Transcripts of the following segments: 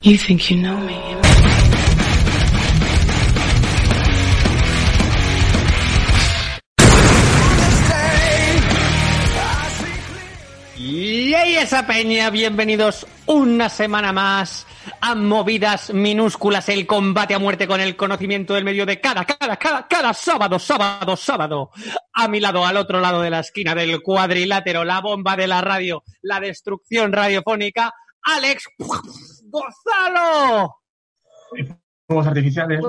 You think you know me. Y ahí esa peña, bienvenidos una semana más a Movidas Minúsculas, el combate a muerte con el conocimiento del medio de cada sábado. A mi lado, al otro lado de la esquina del cuadrilátero, la bomba de la radio, la destrucción radiofónica, Alex Gonzalo. Fuegos artificiales.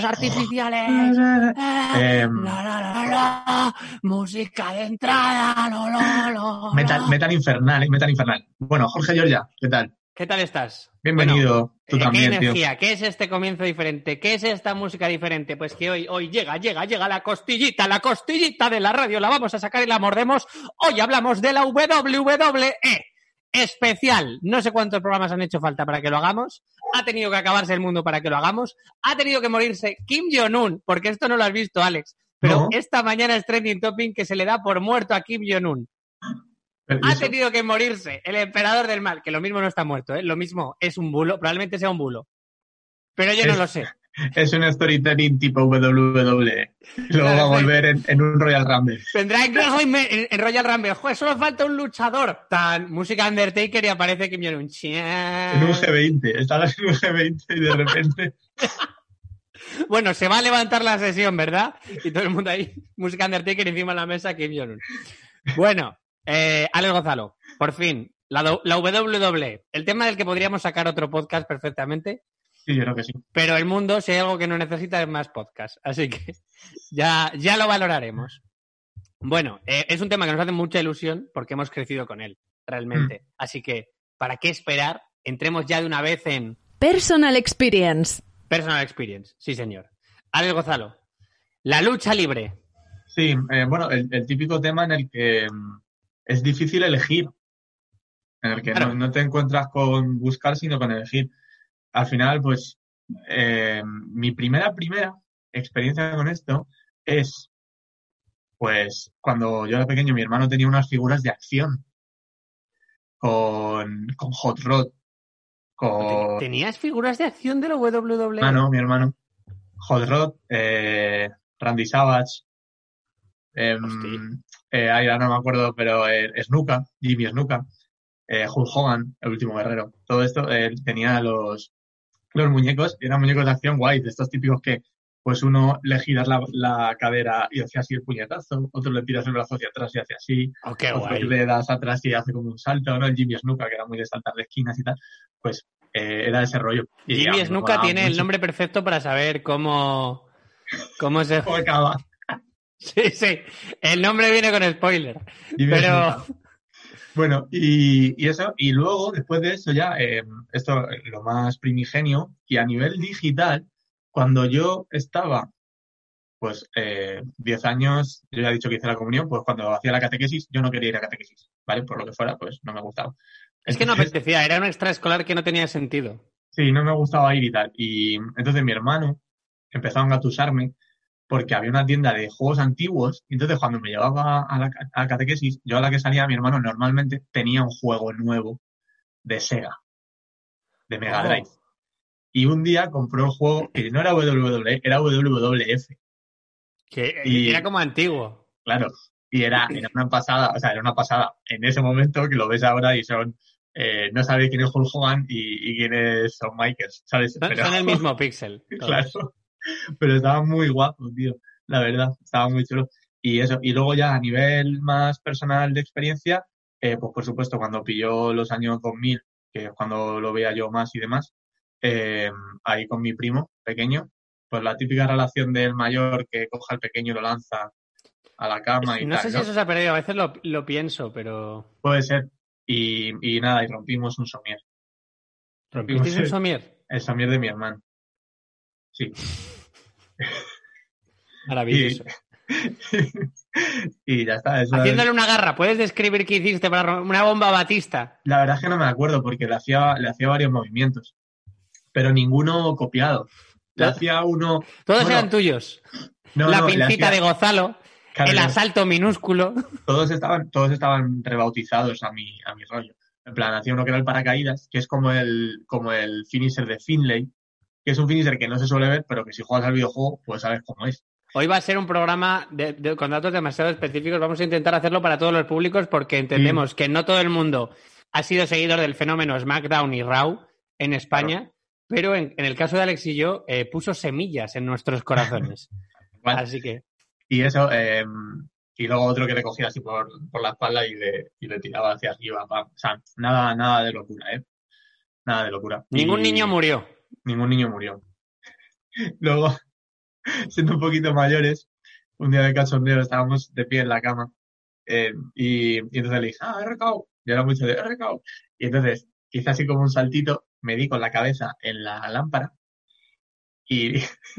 Música de entrada. Metal infernal. Bueno, Jorge Giorgia, ¿qué tal? ¿Qué tal estás? Bienvenido. Bueno, tú también, ¿qué energía? tío. ¿Qué es este comienzo diferente? ¿Qué es esta música diferente? Pues que hoy llega la costillita de la radio, la vamos a sacar y la mordemos. Hoy hablamos de la WWE especial. No sé cuántos programas han hecho falta para que lo hagamos. Ha tenido que acabarse el mundo para que lo hagamos. Ha tenido que morirse Kim Jong-un, porque esto no lo has visto, Alex. Pero No. esta mañana es trending topic que se le da por muerto a Kim Jong-un. Ha tenido que morirse el emperador del mal, que lo mismo no está muerto, ¿eh? Lo mismo es un bulo, probablemente sea un bulo. Pero yo no lo sé. Es un storytelling tipo WWE. Luego va a volver en un Royal Rumble. Vendrá incluso en Royal Rumble. Joder, solo falta un luchador. Tan música Undertaker y aparece Kim Jong-un. En un G20. Estarás en un G20 y de repente... Bueno, se va a levantar la sesión, ¿verdad? Y todo el mundo ahí, música Undertaker encima de la mesa, Kim Jong-un. Bueno, Alex Gonzalo, por fin, la WWE, el tema del que podríamos sacar otro podcast perfectamente. Sí, yo creo que sí. Pero el mundo, si hay algo que no necesita, es más podcast. Así que ya lo valoraremos. Bueno, es un tema que nos hace mucha ilusión porque hemos crecido con él, realmente. Así que, ¿para qué esperar? Entremos ya de una vez en... Personal Experience. Personal Experience, sí señor. Alex Gonzalo, la lucha libre. Sí, bueno, el típico tema en el que es difícil elegir. En el que Claro. no te encuentras con buscar, sino con elegir. Al final, pues, mi primera experiencia con esto es, pues, cuando yo era pequeño, mi hermano tenía unas figuras de acción con Hot Rod, con... ¿Tenías figuras de acción de la WWE? mi hermano. Hot Rod, Randy Savage, ahora no me acuerdo, pero Snuka, Jimmy Snuka, Hulk Hogan, el último guerrero. Todo esto tenía los muñecos, eran muñecos de acción guay, de estos típicos que pues uno le giras la cadera y hace así el puñetazo, otro le tiras el brazo hacia atrás y hace así, Oh, qué otro guay. le das atrás y hace como un salto, ¿no? El Jimmy Snuka, que era muy de saltar de esquinas y tal, pues era ese rollo. Y Jimmy me Snuka molaba tiene el mucho. nombre perfecto para saber cómo se... ¿Cómo acaba? Sí, el nombre viene con spoiler. Jimmy Pero... Snuka. Bueno, y eso, y luego, después de eso ya, esto lo más primigenio, y a nivel digital, cuando yo estaba, pues, 10 años, yo ya he dicho que hice la comunión, pues cuando hacía la catequesis, yo no quería ir a catequesis, ¿vale? Por lo que fuera, pues no me gustaba. Es que no Entonces, apetecía, era un extraescolar que no tenía sentido. sí, no me gustaba ir y tal. Y entonces mi hermano empezó a engatusarme porque había una tienda de juegos antiguos y entonces cuando me llevaba a la catequesis, yo a la que salía mi hermano normalmente tenía un juego nuevo de Sega, de Mega Drive. Y un día compró el juego que no era WWE, era WWF. Que Y- era como antiguo. Claro, y era una pasada, o sea, era una pasada en ese momento que lo ves ahora y son, no sabes quién es Hulk Hogan y quién es Shawn Michaels, ¿sabes? Son el mismo píxel. todos. Claro, pero estaba muy guapo, tío, la verdad, estaba muy chulo. Y eso, y luego ya a nivel más personal de experiencia, pues por supuesto cuando pilló los años 2000, que es cuando lo veía yo más y demás, ahí con mi primo pequeño, pues la típica relación del mayor que coja al pequeño y lo lanza a la cama y No tal, sé si ¿no? eso se ha perdido, a veces lo pienso, pero... Puede ser. Y nada, y rompimos un somier. ¿Rompisteis un somier? El somier de mi hermano. Sí. Maravilloso. Y ya está. Eso Haciéndole una garra, ¿puedes describir qué hiciste para romper una bomba batista? La verdad es que no me acuerdo porque le hacía varios movimientos, pero ninguno copiado. Le hacía uno... Todos bueno, eran tuyos. no, La no, le pincita hacía- de Gonzalo, claro, el yo- asalto minúsculo. todos estaban rebautizados a mi rollo. En plan, hacía uno que era el paracaídas, que es como el finisher de Finlay, que es un finisher que no se suele ver, pero que si juegas al videojuego, pues sabes cómo es. Hoy va a ser un programa con datos demasiado específicos. Vamos a intentar hacerlo para todos los públicos porque entendemos que no todo el mundo ha sido seguidor del fenómeno SmackDown y Raw en España, pero en el caso de Alex y yo, puso semillas en nuestros corazones. Vale. Así que... Y eso, y luego otro que le cogía así por la espalda y le tiraba hacia arriba. O sea, nada de locura, ¿eh? Nada de locura. Ningún niño murió. Ningún niño murió. Luego, siendo un poquito mayores, un día de cachondeo estábamos de pie en la cama y entonces le dije, he recao. Yo era mucho de he recao. Y entonces hice así como un saltito, me di con la cabeza en la lámpara y,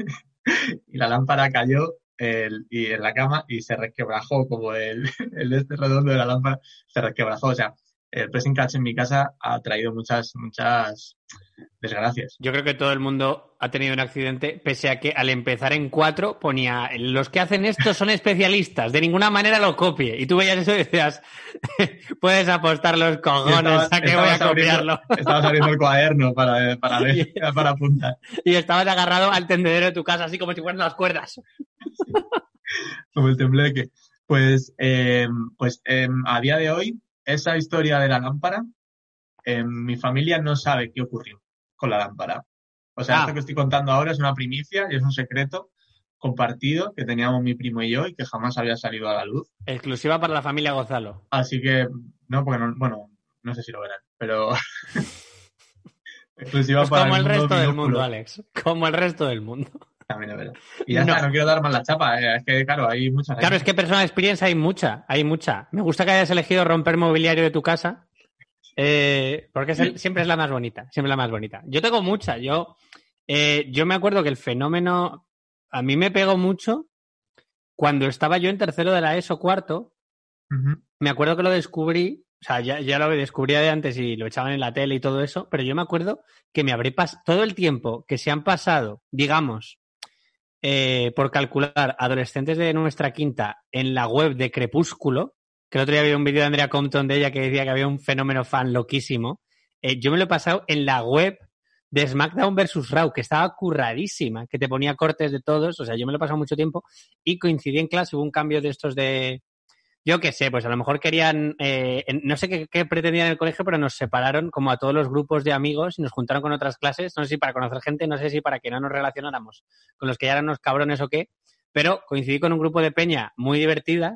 y la lámpara cayó y en la cama y se resquebrajó como el este redondo de la lámpara se resquebrajó. O sea, el pressing catch en mi casa ha traído muchas desgracias. Yo creo que todo el mundo ha tenido un accidente, pese a que al empezar en 4 ponía los que hacen esto son especialistas, de ninguna manera lo copie. Y tú veías eso y decías, puedes apostar los cojones a que voy a copiarlo. Estabas abriendo el cuaderno para apuntar. Y estabas agarrado al tendedero de tu casa, así como si fueran las cuerdas. Sí. Como el tembleque. Pues a día de hoy, esa historia de la lámpara, mi familia no sabe qué ocurrió con la lámpara. O sea, esto que estoy contando ahora es una primicia y es un secreto compartido que teníamos mi primo y yo y que jamás había salido a la luz. Exclusiva para la familia Gonzalo. Así que, no, porque no sé si lo verán, pero... exclusiva pues para como el resto del minúsculo. mundo, Alex. Como el resto del mundo. También es verdad. Y ya está, no quiero dar más la chapa. Es que, claro, hay muchas. Claro, es que personal experience hay mucha. Me gusta que hayas elegido romper mobiliario de tu casa. Porque siempre es la más bonita. Siempre la más bonita. Yo tengo mucha. Yo me acuerdo que el fenómeno a mí me pegó mucho cuando estaba yo en tercero de la ESO, cuarto. Uh-huh. Me acuerdo que lo descubrí. O sea, ya lo descubría de antes y lo echaban en la tele y todo eso. Pero yo me acuerdo que me habré pasado todo el tiempo que se han pasado, digamos, por calcular adolescentes de nuestra quinta en la web de Crepúsculo, que el otro día había un vídeo de Andrea Compton de ella que decía que había un fenómeno fan loquísimo. Yo me lo he pasado en la web de SmackDown vs. Raw, que estaba curradísima, que te ponía cortes de todos. O sea, yo me lo he pasado mucho tiempo y coincidí en clase, hubo un cambio de estos de... Yo qué sé, pues a lo mejor querían... no sé qué pretendían en el colegio, pero nos separaron como a todos los grupos de amigos y nos juntaron con otras clases. No sé si para conocer gente, no sé si para que no nos relacionáramos con los que ya eran unos cabrones o qué, pero coincidí con un grupo de peña muy divertida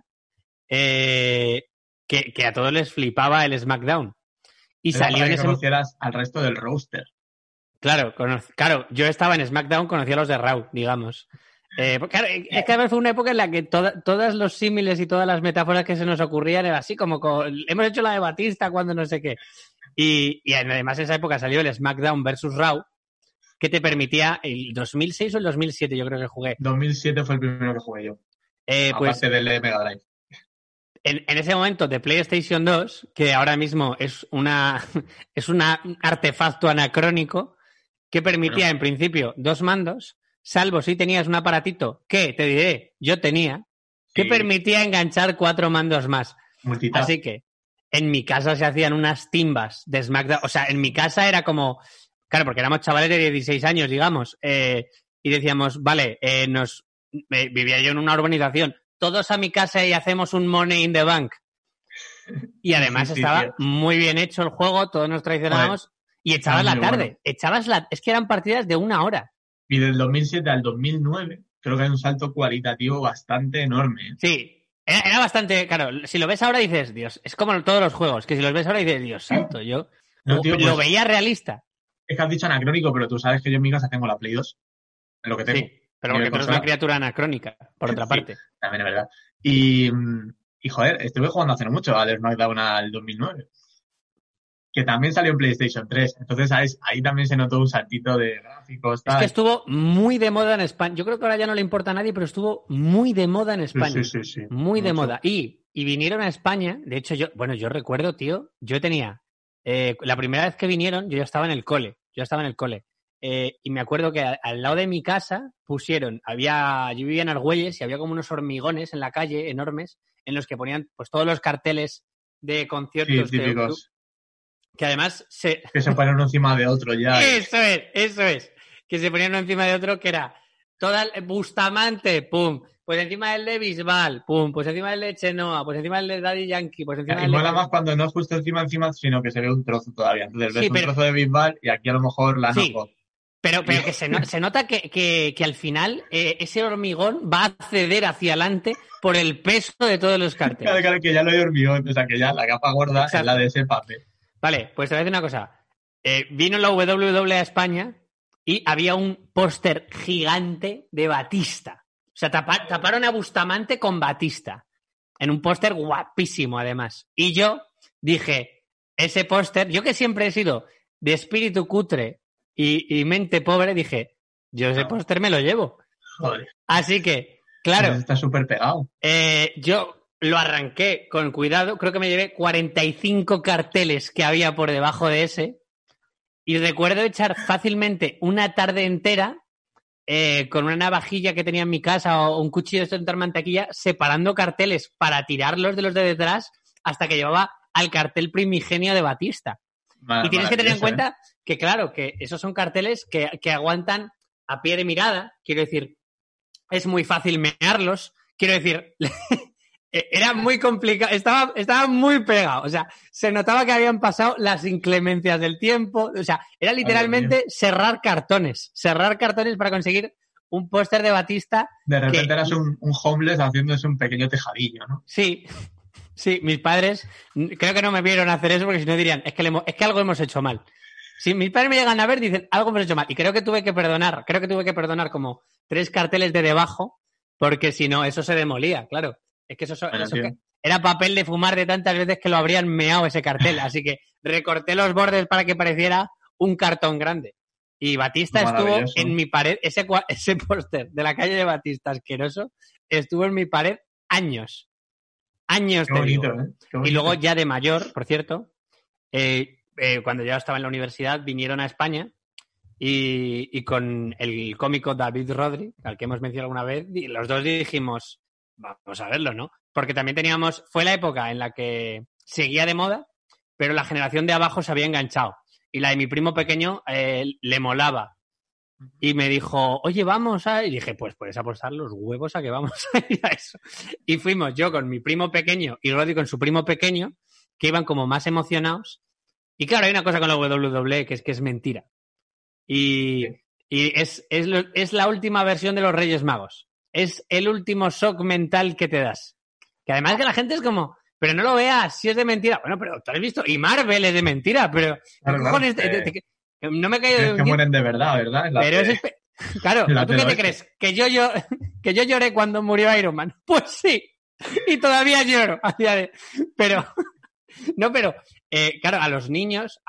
que a todos les flipaba el SmackDown. Y era salió para en que ese... conocieras al resto del roster. Claro, yo estaba en SmackDown, conocía a los de Raw, digamos. Claro, es que además fue una época en la que todos los símiles y todas las metáforas que se nos ocurrían era así como hemos hecho la de Batista cuando no sé qué. Y además en esa época salió el SmackDown vs. Raw, que te permitía el 2006 o el 2007 yo creo que jugué. 2007 fue el primero que jugué yo. Aparte del Mega Drive. En ese momento de PlayStation 2, que ahora mismo es un artefacto anacrónico que permitía en principio 2 mandos, salvo si tenías un aparatito que, te diré, yo tenía, que permitía enganchar 4 mandos más. Multitap. Así que en mi casa se hacían unas timbas de SmackDown. O sea, en mi casa era como... Claro, porque éramos chavales de 16 años, digamos. Y decíamos, vale, vivía yo en una urbanización. Todos a mi casa y hacemos un Money in the Bank. Y además estaba muy bien hecho el juego, todos nos traicionábamos. Y echabas la tarde. Bueno. Es que eran partidas de 1 hora. Y del 2007 al 2009 creo que hay un salto cualitativo bastante enorme. Sí, era bastante... Claro, si lo ves ahora dices, Dios, es como todos los juegos, que si los ves ahora dices, Dios santo, yo lo veía realista. Es que has dicho anacrónico, pero tú sabes que yo en mi casa tengo la Play 2. Es lo que tengo. Sí, pero porque tú eres una criatura anacrónica, por otra parte. Sí, también es verdad. Y joder, estuve jugando hace no mucho al SmackDown al 2009. Que también salió en PlayStation 3. Entonces ahí también se notó un saltito de gráficos. Tal. Es que estuvo muy de moda en España. Yo creo que ahora ya no le importa a nadie, pero estuvo muy de moda en España. Sí. Muy de moda. Y vinieron a España. De hecho, yo recuerdo, tío, yo tenía... la primera vez que vinieron, yo ya estaba en el cole. Y me acuerdo que al lado de mi casa pusieron... Yo vivía en Argüelles y había como unos hormigones en la calle enormes en los que ponían pues todos los carteles de conciertos típicos. Que además Que se ponen uno encima de otro ya. Eso es. Que se ponían uno encima de otro, que era toda el Bustamante, pum. Pues encima del de Bisbal, pum. Pues encima del de Chenoa, pues encima del de Daddy Yankee, pues encima Y del mola de... más cuando no es justo encima, sino que se ve un trozo todavía. Entonces ves Sí, un pero- trozo de Bisbal y aquí a lo mejor la Sí. no. Pero que se nota que al final ese hormigón va a ceder hacia adelante por el peso de todos los carteles. Claro, que ya lo he hormigón, o sea que ya la capa gorda Exacto. es la de ese papel. Vale, pues te voy a decir una cosa. Vino la WWE a España y había un póster gigante de Batista. O sea, taparon a Bustamante con Batista. En un póster guapísimo, además. Y yo dije, ese póster, yo que siempre he sido de espíritu cutre y mente pobre, dije, yo ese póster me lo llevo. Joder. Así que, claro, Está súper pegado. yo lo arranqué con cuidado, creo que me llevé 45 carteles que había por debajo de ese y recuerdo echar fácilmente una tarde entera con una navajilla que tenía en mi casa o un cuchillo de untar mantequilla separando carteles para tirarlos de los de detrás hasta que llevaba al cartel primigenio de Batista. Y tienes que tener en cuenta que, claro, que esos son carteles que aguantan a pie de mirada. Quiero decir, es muy fácil mearlos. Quiero decir, era muy complicado. Estaba muy pegado. O sea, se notaba que habían pasado las inclemencias del tiempo. O sea, era literalmente cerrar cartones para conseguir un póster de Batista. De repente eras un homeless haciéndose un pequeño tejadillo, ¿no? Sí. Sí, mis padres creo que no me vieron hacer eso porque si no dirían, es que algo hemos hecho mal. Si mis padres me llegan a ver, dicen, algo hemos hecho mal. Y creo que tuve que perdonar como 3 carteles de debajo porque si no, eso se demolía, claro. Es que eso era papel de fumar de tantas veces que lo habrían meado ese cartel. Así que recorté los bordes para que pareciera un cartón grande. Y Batista estuvo en mi pared, ese póster de la calle de Batista asqueroso, estuvo en mi pared años. Años, Qué te bonito, digo. ¿eh? Qué bonito. Y luego ya de mayor, por cierto, cuando ya estaba en la universidad, vinieron a España y con el cómico David Rodri, al que hemos mencionado alguna vez, y los dos dijimos, vamos a verlo, ¿no? Porque también fue la época en la que seguía de moda, pero la generación de abajo se había enganchado. Y la de mi primo pequeño le molaba. Y me dijo, oye, vamos a... Y dije, pues puedes apostar los huevos a que vamos a ir a eso. Y fuimos yo con mi primo pequeño y Rodri con su primo pequeño, que iban como más emocionados. Y claro, hay una cosa con la WWE que es mentira. Y es la última versión de los Reyes Magos. Es el último shock mental que te das. Que además que la gente es como, pero no lo veas, si es de mentira. Bueno, pero tú has visto, y Marvel es de mentira, pero... Claro, cojones, no me he caído de un que mueren de verdad, ¿verdad? Pero claro, ¿tú qué te crees? ¿Que yo lloré cuando murió Iron Man? Pues sí, y todavía lloro. Pero, claro, a los niños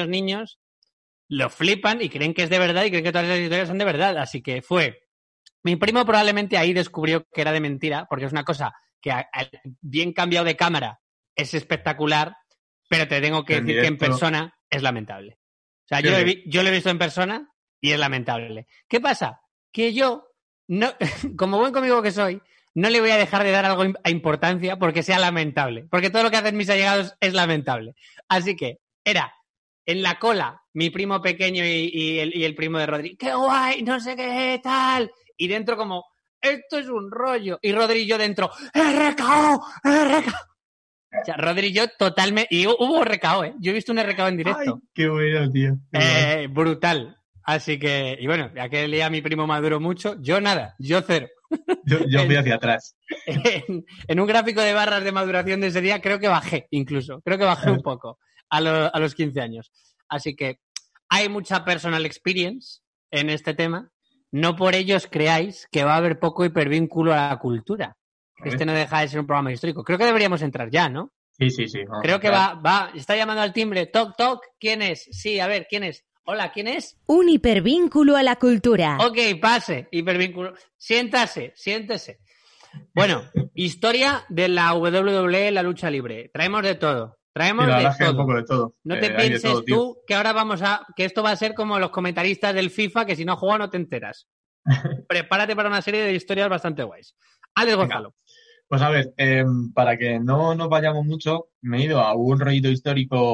lo flipan y creen que es de verdad y creen que todas las historias son de verdad. Así que mi primo probablemente ahí descubrió que era de mentira, porque es una cosa que bien cambiado de cámara es espectacular, pero te tengo que decir que en persona es lamentable. O sea, yo lo he visto en persona y es lamentable. ¿Qué pasa? Que yo, no, como buen conmigo que soy, no le voy a dejar de dar algo a importancia porque sea lamentable. Porque todo lo que hacen mis allegados es lamentable. Así que era en la cola mi primo pequeño y el primo de Rodri. ¡Qué guay! No sé qué tal. Y dentro como, esto es un rollo. Y Rodri y yo dentro, ¡RKO! O sea, Rodri y yo totalmente... Y hubo RKO, ¿eh? Yo he visto un RKO en directo. Ay, qué bueno, tío. Qué brutal. Así que... Y bueno, ya que leía a mi primo maduro mucho, yo nada, yo cero. Yo fui hacia atrás. En un gráfico de barras de maduración de ese día creo que bajé incluso. Creo que bajé un poco a los 15 años. Así que hay mucha personal experience en este tema. No por ello os creáis que va a haber poco hipervínculo a la cultura. Este no deja de ser un programa histórico. Creo que deberíamos entrar ya, ¿no? Sí. Creo que va. Está llamando al timbre. Toc, toc. ¿Quién es? Sí, a ver, ¿quién es? Hola, ¿quién es? Un hipervínculo a la cultura. Ok, pase. Hipervínculo. Siéntese. Bueno, historia de la WWE, la lucha libre. Traemos de todo. Un poco de todo. No te pienses tú que ahora que esto va a ser como los comentaristas del FIFA, que si no juegas no te enteras. Prepárate para una serie de historias bastante guays. Alex Gonzalo. Pues a ver, para que no nos vayamos mucho, me he ido a un rollito histórico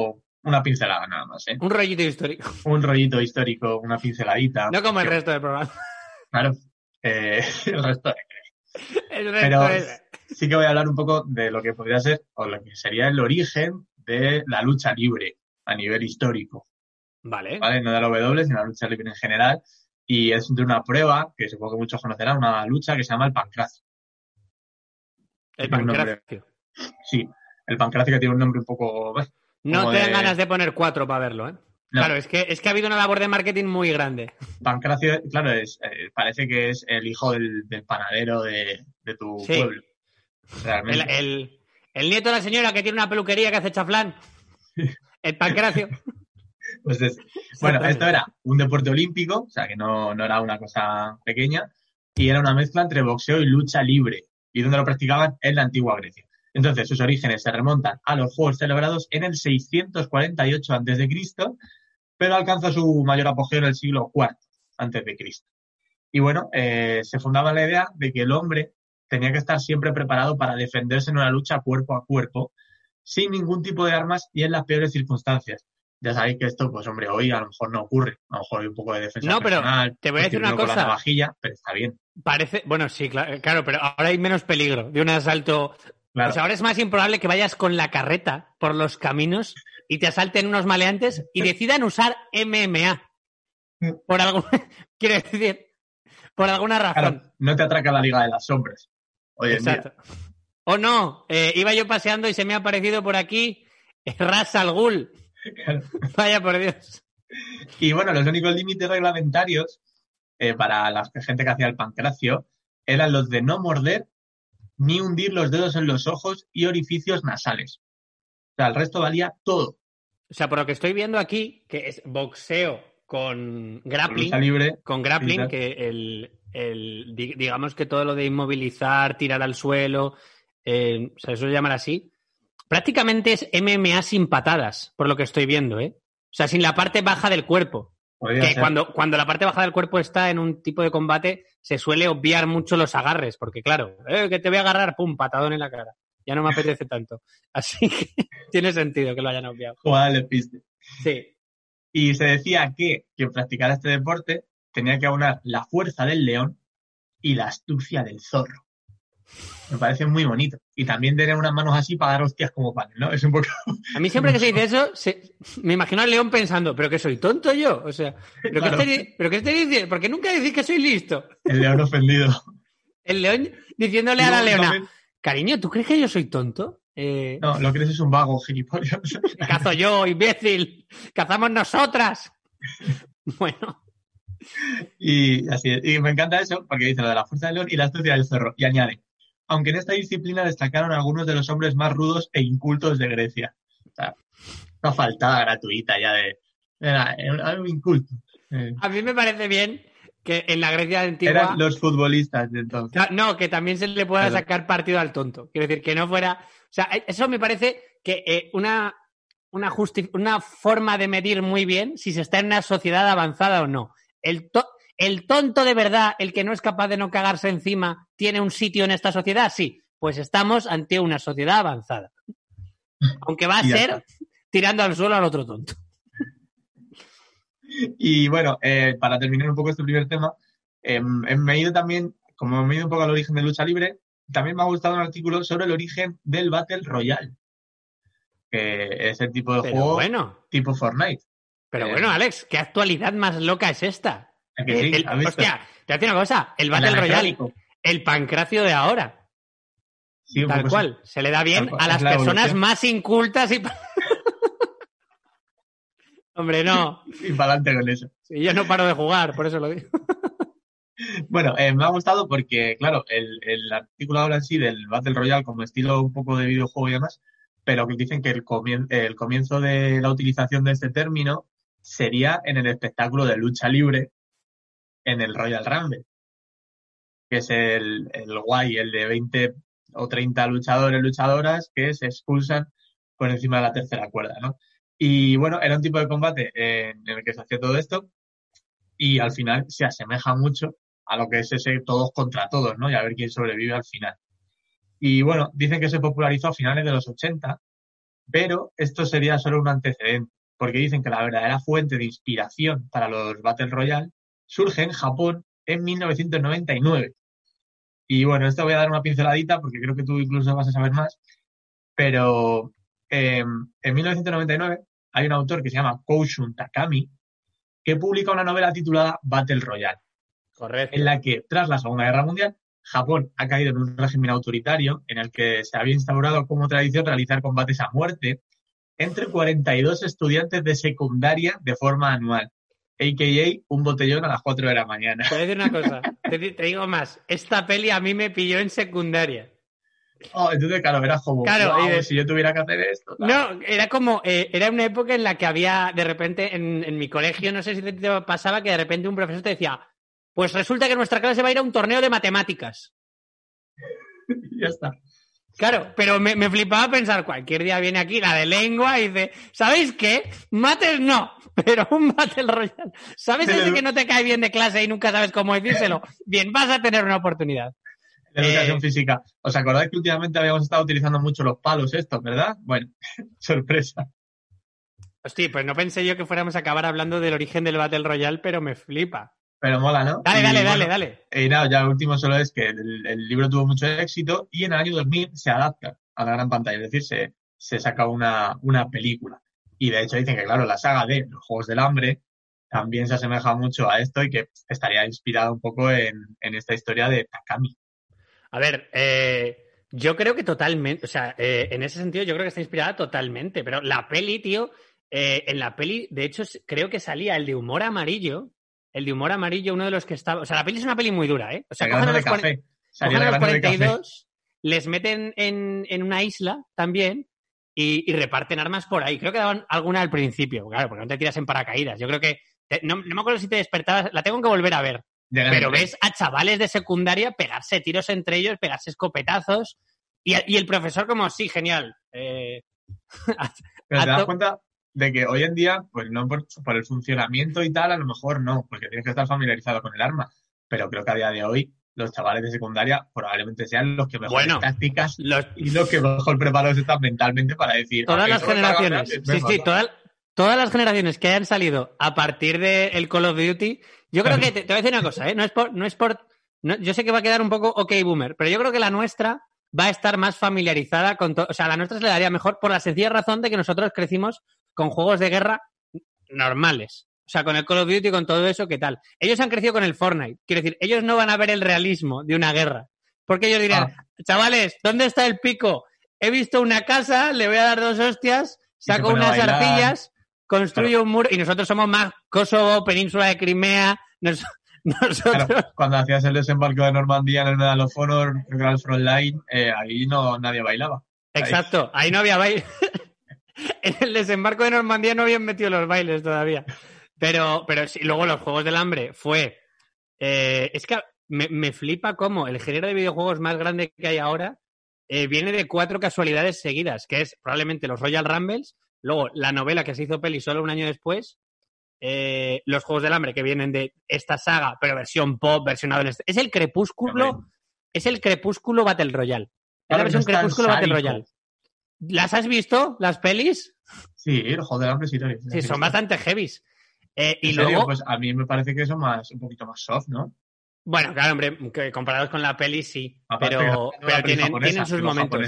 una pincelada nada más, ¿eh? Un rollito histórico. Un rollito histórico, una pinceladita. No como el resto del programa. Claro, el resto El resto Pero es... sí que voy a hablar un poco de lo que podría ser, o lo que sería el origen de la lucha libre a nivel histórico, Vale. ¿vale? No de la W, sino la lucha libre en general. Y es de una prueba, que supongo que muchos conocerán, una lucha que se llama el pancracio. El Tiene un nombre- pancracio. Sí, el pancracio que tiene un nombre un poco... No como te dan de- ganas de poner 4 para verlo, ¿eh? No. Claro, es que ha habido una labor de marketing muy grande. Pancracio, claro, parece que es el hijo del panadero de tu Sí. pueblo. Realmente. El nieto de la señora que tiene una peluquería que hace chaflán. El pancracio. Pues bueno, esto era un deporte olímpico, o sea que no era una cosa pequeña, y era una mezcla entre boxeo y lucha libre, y donde lo practicaban en la antigua Grecia. Entonces, sus orígenes se remontan a los juegos celebrados en el 648 a.C., pero alcanza su mayor apogeo en el siglo IV a.C. Y bueno, se fundaba la idea de que el hombre tenía que estar siempre preparado para defenderse en una lucha cuerpo a cuerpo, sin ningún tipo de armas y en las peores circunstancias. Ya sabéis que esto, pues hombre, hoy a lo mejor no ocurre. A lo mejor hay un poco de defensa No, pero personal. te voy a decir una con la cosa. navajilla, pero está bien. Parece... Bueno, sí, claro, pero ahora hay menos peligro de un asalto... Claro. O sea, ahora es más improbable que vayas con la carreta por los caminos y te asalten unos maleantes y decidan usar MMA. Por algo... Quiero decir, por alguna razón. Claro, no te atraca la Liga de las Sombras. Hoy en Exacto. día. O no, iba yo paseando y se me ha aparecido por aquí Ras Al Ghul. Claro. Vaya por Dios. Y bueno, los únicos límites reglamentarios para la gente que hacía el pancracio eran los de no morder ni hundir los dedos en los ojos y orificios nasales. O sea, el resto valía todo. O sea, por lo que estoy viendo aquí, que es boxeo con grappling, Lucha libre. con grappling, Sí, que digamos que todo lo de inmovilizar, tirar al suelo, o sea, eso se llama así, prácticamente es MMA sin patadas, por lo que estoy viendo, ¿eh? O sea, sin la parte baja del cuerpo. Podría Que ser. cuando la parte baja del cuerpo está en un tipo de combate, se suele obviar mucho los agarres, porque claro, que te voy a agarrar, pum, patadón en la cara. Ya no me apetece tanto. Así que tiene sentido que lo hayan obviado. Jugar al despiste. Sí. Y se decía que quien practicara este deporte tenía que aunar la fuerza del león y la astucia del zorro. Me parece muy bonito. Y también tener unas manos así para dar hostias como panes, ¿no? Es un poco... A mí siempre que se dice eso, me imagino al león pensando, ¿pero que soy tonto yo? O sea, ¿pero, Claro. qué estoy diciendo? Porque nunca decís que soy listo. El león ofendido. El león diciéndole a la No, leona, también- cariño, ¿tú crees que yo soy tonto? No, lo que eres es un vago, gilipollas. Cazo yo, imbécil. Cazamos nosotras. Bueno, Y así es. Y me encanta eso porque dice lo de la fuerza del león y la astucia del zorro. Y añade, aunque en esta disciplina destacaron algunos de los hombres más rudos e incultos de Grecia. O sea, una faltada gratuita ya de... Era un inculto. a mí me parece bien que en la Grecia antigua... Eran los futbolistas de entonces. No, que también se le pueda Claro. sacar partido al tonto. Quiero decir, que no fuera... O sea, eso me parece que una forma de medir muy bien si se está en una sociedad avanzada o no. El tonto de verdad, el que no es capaz de no cagarse encima, ¿tiene un sitio en esta sociedad? Sí. Pues estamos ante una sociedad avanzada. Aunque va a Y ya ser está. tirando al suelo al otro tonto. Y bueno, para terminar un poco este primer tema, me he ido también, como me he ido un poco al origen de lucha libre, también me ha gustado un artículo sobre el origen del Battle Royale, que es el tipo de Pero juego bueno, tipo Fortnite. pero bueno, Alex, ¿qué actualidad más loca es esta? ¿A que sí? ¿Has visto? Hostia, te voy a decir una cosa, el El Battle Royale, anacrónico. el pancracio de ahora. Sí, un Tal poco cual. Se le da bien Tal cual, a es las la personas evolución. más incultas y... Hombre, no. sí. Y para adelante con eso. Sí, yo no paro de jugar, por eso lo digo. Bueno, me ha gustado porque, claro, el artículo habla en sí del Battle Royale como estilo un poco de videojuego y demás, pero que dicen que el comienzo de la utilización de este término sería en el espectáculo de lucha libre en el Royal Rumble, que es el guay, el de 20 o 30 luchadores, luchadoras que se expulsan por encima de la tercera cuerda, ¿no? Y bueno, era un tipo de combate en el que se hacía todo esto y al final se asemeja mucho a lo que es ese todos contra todos, ¿no? Y a ver quién sobrevive al final. Y bueno, dicen que se popularizó a finales de los 80 pero esto sería solo un antecedente, porque dicen que la verdadera fuente de inspiración para los Battle Royale surge en Japón en 1999. Y bueno, esto voy a dar una pinceladita porque creo que tú incluso vas a saber más, pero en 1999 hay un autor que se llama Koushun Takami que publica una novela titulada Battle Royale, Correcto. en la que tras la Segunda Guerra Mundial Japón ha caído en un régimen autoritario en el que se había instaurado como tradición realizar combates a muerte entre 42 estudiantes de secundaria de forma anual, a.k.a. un botellón a las 4 de la mañana. Te voy a decir una cosa, te digo más, esta peli a mí me pilló en secundaria. Oh, entonces, claro, verás como, Claro, wow, si yo tuviera que hacer esto. Tal. No, era como, era una época en la que había, de repente, en mi colegio, no sé si te pasaba, que de repente un profesor te decía, pues resulta que nuestra clase va a ir a un torneo de matemáticas. Ya está. Claro, pero me flipaba pensar, cualquier día viene aquí la de lengua y dice, ¿sabéis qué? Mates no, pero un Battle Royale. ¿Sabes ese que no te cae bien de clase y nunca sabes cómo decírselo? Bien, vas a tener una oportunidad. De educación física. ¿Os acordáis que últimamente habíamos estado utilizando mucho los palos estos, verdad? Bueno, sorpresa. Hostia, pues no pensé yo que fuéramos a acabar hablando del origen del Battle Royale, pero me flipa. Pero mola, ¿no? Dale. Y nada, ya lo último solo es que el libro tuvo mucho éxito y en el año 2000 se adapta a la gran pantalla, es decir, se saca una película. Y de hecho dicen que, claro, la saga de Los Juegos del Hambre también se asemeja mucho a esto y que estaría inspirada un poco en esta historia de Takami. A ver, yo creo que totalmente, o sea, en ese sentido yo creo que está inspirada totalmente, pero la peli, tío, en la peli, de hecho, creo que salía el de humor amarillo, uno de los que estaba, o sea, la peli es una peli muy dura, ¿eh? O sea, cogen a los 42, les meten en una isla también y reparten armas por ahí. Creo que daban alguna al principio, claro, porque no te tiras en paracaídas. Yo creo que, no me acuerdo si te despertabas, la tengo que volver a ver. Pero ves a chavales de secundaria pegarse tiros entre ellos, pegarse escopetazos y el profesor como, sí, genial. Pero te das cuenta de que hoy en día, pues no por el funcionamiento y tal, a lo mejor no, porque tienes que estar familiarizado con el arma. Pero creo que a día de hoy los chavales de secundaria probablemente sean los que mejor tácticas y los que mejor preparados están mentalmente para decir... Todas las generaciones, todas las generaciones que hayan salido a partir del Call of Duty, yo creo que, te voy a decir una cosa, ¿eh? Yo sé que va a quedar un poco ok boomer, pero yo creo que la nuestra va a estar más familiarizada con todo. O sea, la nuestra se le daría mejor por la sencilla razón de que nosotros crecimos con juegos de guerra normales. O sea, con el Call of Duty y con todo eso, ¿qué tal? Ellos han crecido con el Fortnite. Quiero decir, ellos no van a ver el realismo de una guerra. Porque ellos dirán, chavales, ¿dónde está el pico? He visto una casa, le voy a dar 2 hostias, saco unas arcillas, construyo un muro, y nosotros somos más Kosovo, Península de Crimea, nosotros... Claro, cuando hacías el desembarco de Normandía en el Medal of Honor, creo que era el Frontline, ahí nadie bailaba. Exacto, ahí no había baile. En el desembarco de Normandía no habían metido los bailes todavía. Pero sí, luego los Juegos del Hambre fue... es que me flipa cómo el género de videojuegos más grande que hay ahora viene de 4 casualidades seguidas, que es probablemente los Royal Rumbles, luego la novela que se hizo peli solo un año después, los Juegos del Hambre que vienen de esta saga, pero versión pop, versión adolescente. Es el Crepúsculo Battle Royale. Es la versión Crepúsculo Battle Royale. ¿Las has visto, las pelis? Sí, los Juegos del Hambre sí. Sí, son bastante heavies. Y luego, luego, pues a mí me parece que son un poquito más soft, ¿no? Bueno, claro, hombre, que comparados con la peli sí, aparte pero tienen sus momentos.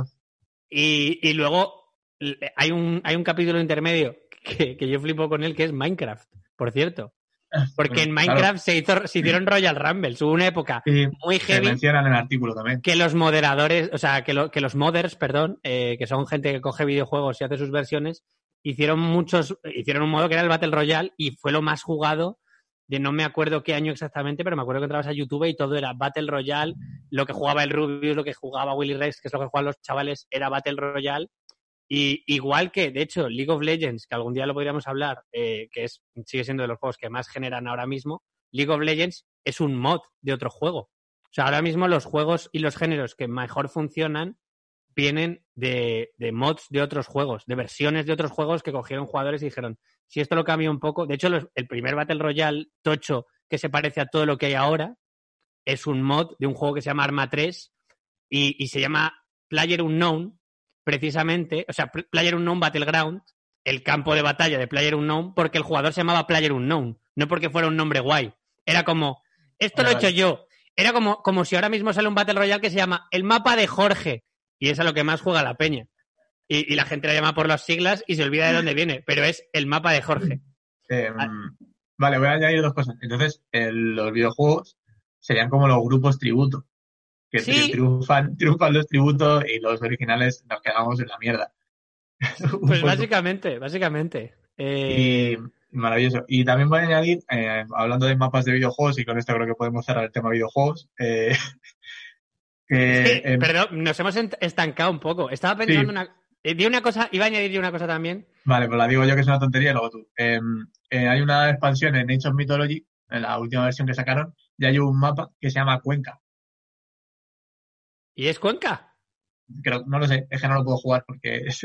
Y luego hay un capítulo intermedio que yo flipo con él, que es Minecraft, por cierto. Porque en Minecraft se hicieron Royal Rumbles. Hubo una época muy heavy. Se mencionan en el artículo también. Que los moderadores, o sea, que los modders, perdón, que son gente que coge videojuegos y hace sus versiones, hicieron un modo que era el Battle Royale y fue lo más jugado de no me acuerdo qué año exactamente, pero me acuerdo que entrabas a YouTube y todo era Battle Royale, lo que jugaba el Rubius, lo que jugaba Willy Rex, que es lo que jugaban los chavales, era Battle Royale. Y igual que, de hecho, League of Legends, que algún día lo podríamos hablar, sigue siendo de los juegos que más generan ahora mismo, League of Legends es un mod de otro juego. O sea, ahora mismo los juegos y los géneros que mejor funcionan vienen de mods de otros juegos, de versiones de otros juegos que cogieron jugadores y dijeron, si esto lo cambia un poco... De hecho, el primer Battle Royale tocho que se parece a todo lo que hay ahora es un mod de un juego que se llama Arma 3 y se llama PlayerUnknown, precisamente, o sea, PlayerUnknown Battleground, el campo de batalla de PlayerUnknown, porque el jugador se llamaba PlayerUnknown, no porque fuera un nombre guay. Era como, esto lo he hecho yo. Era como si ahora mismo sale un Battle Royale que se llama El mapa de Jorge, y es a lo que más juega la peña. Y la gente la llama por las siglas y se olvida de dónde viene, pero es El mapa de Jorge. Vale, voy a añadir 2 cosas. Entonces, los videojuegos serían como los grupos tributo, que Sí. triunfan los tributos y los originales nos quedamos en la mierda. Pues básicamente. Y maravilloso. Y también voy a añadir, hablando de mapas de videojuegos, y con esto creo que podemos cerrar el tema videojuegos, perdón, nos hemos estancado un poco. Estaba pensando una cosa, iba a añadir yo una cosa también. Vale, pues la digo yo que es una tontería y luego tú. Hay una expansión en Age of Mythology, en la última versión que sacaron, y hay un mapa que se llama Cuenca. ¿Y es Cuenca? No lo sé, es que no lo puedo jugar porque es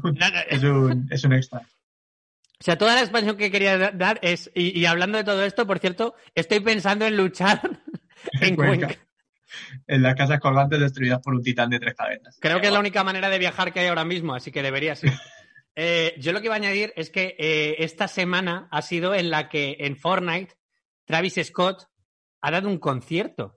un extra. O sea, toda la expansión que quería dar es... Y hablando de todo esto, por cierto, estoy pensando en luchar en Cuenca. En las casas colgantes destruidas por un titán de 3 cabezas. Creo que es la única manera de viajar que hay ahora mismo, así que debería ser. Yo lo que iba a añadir es que esta semana ha sido en la que en Fortnite Travis Scott ha dado un concierto.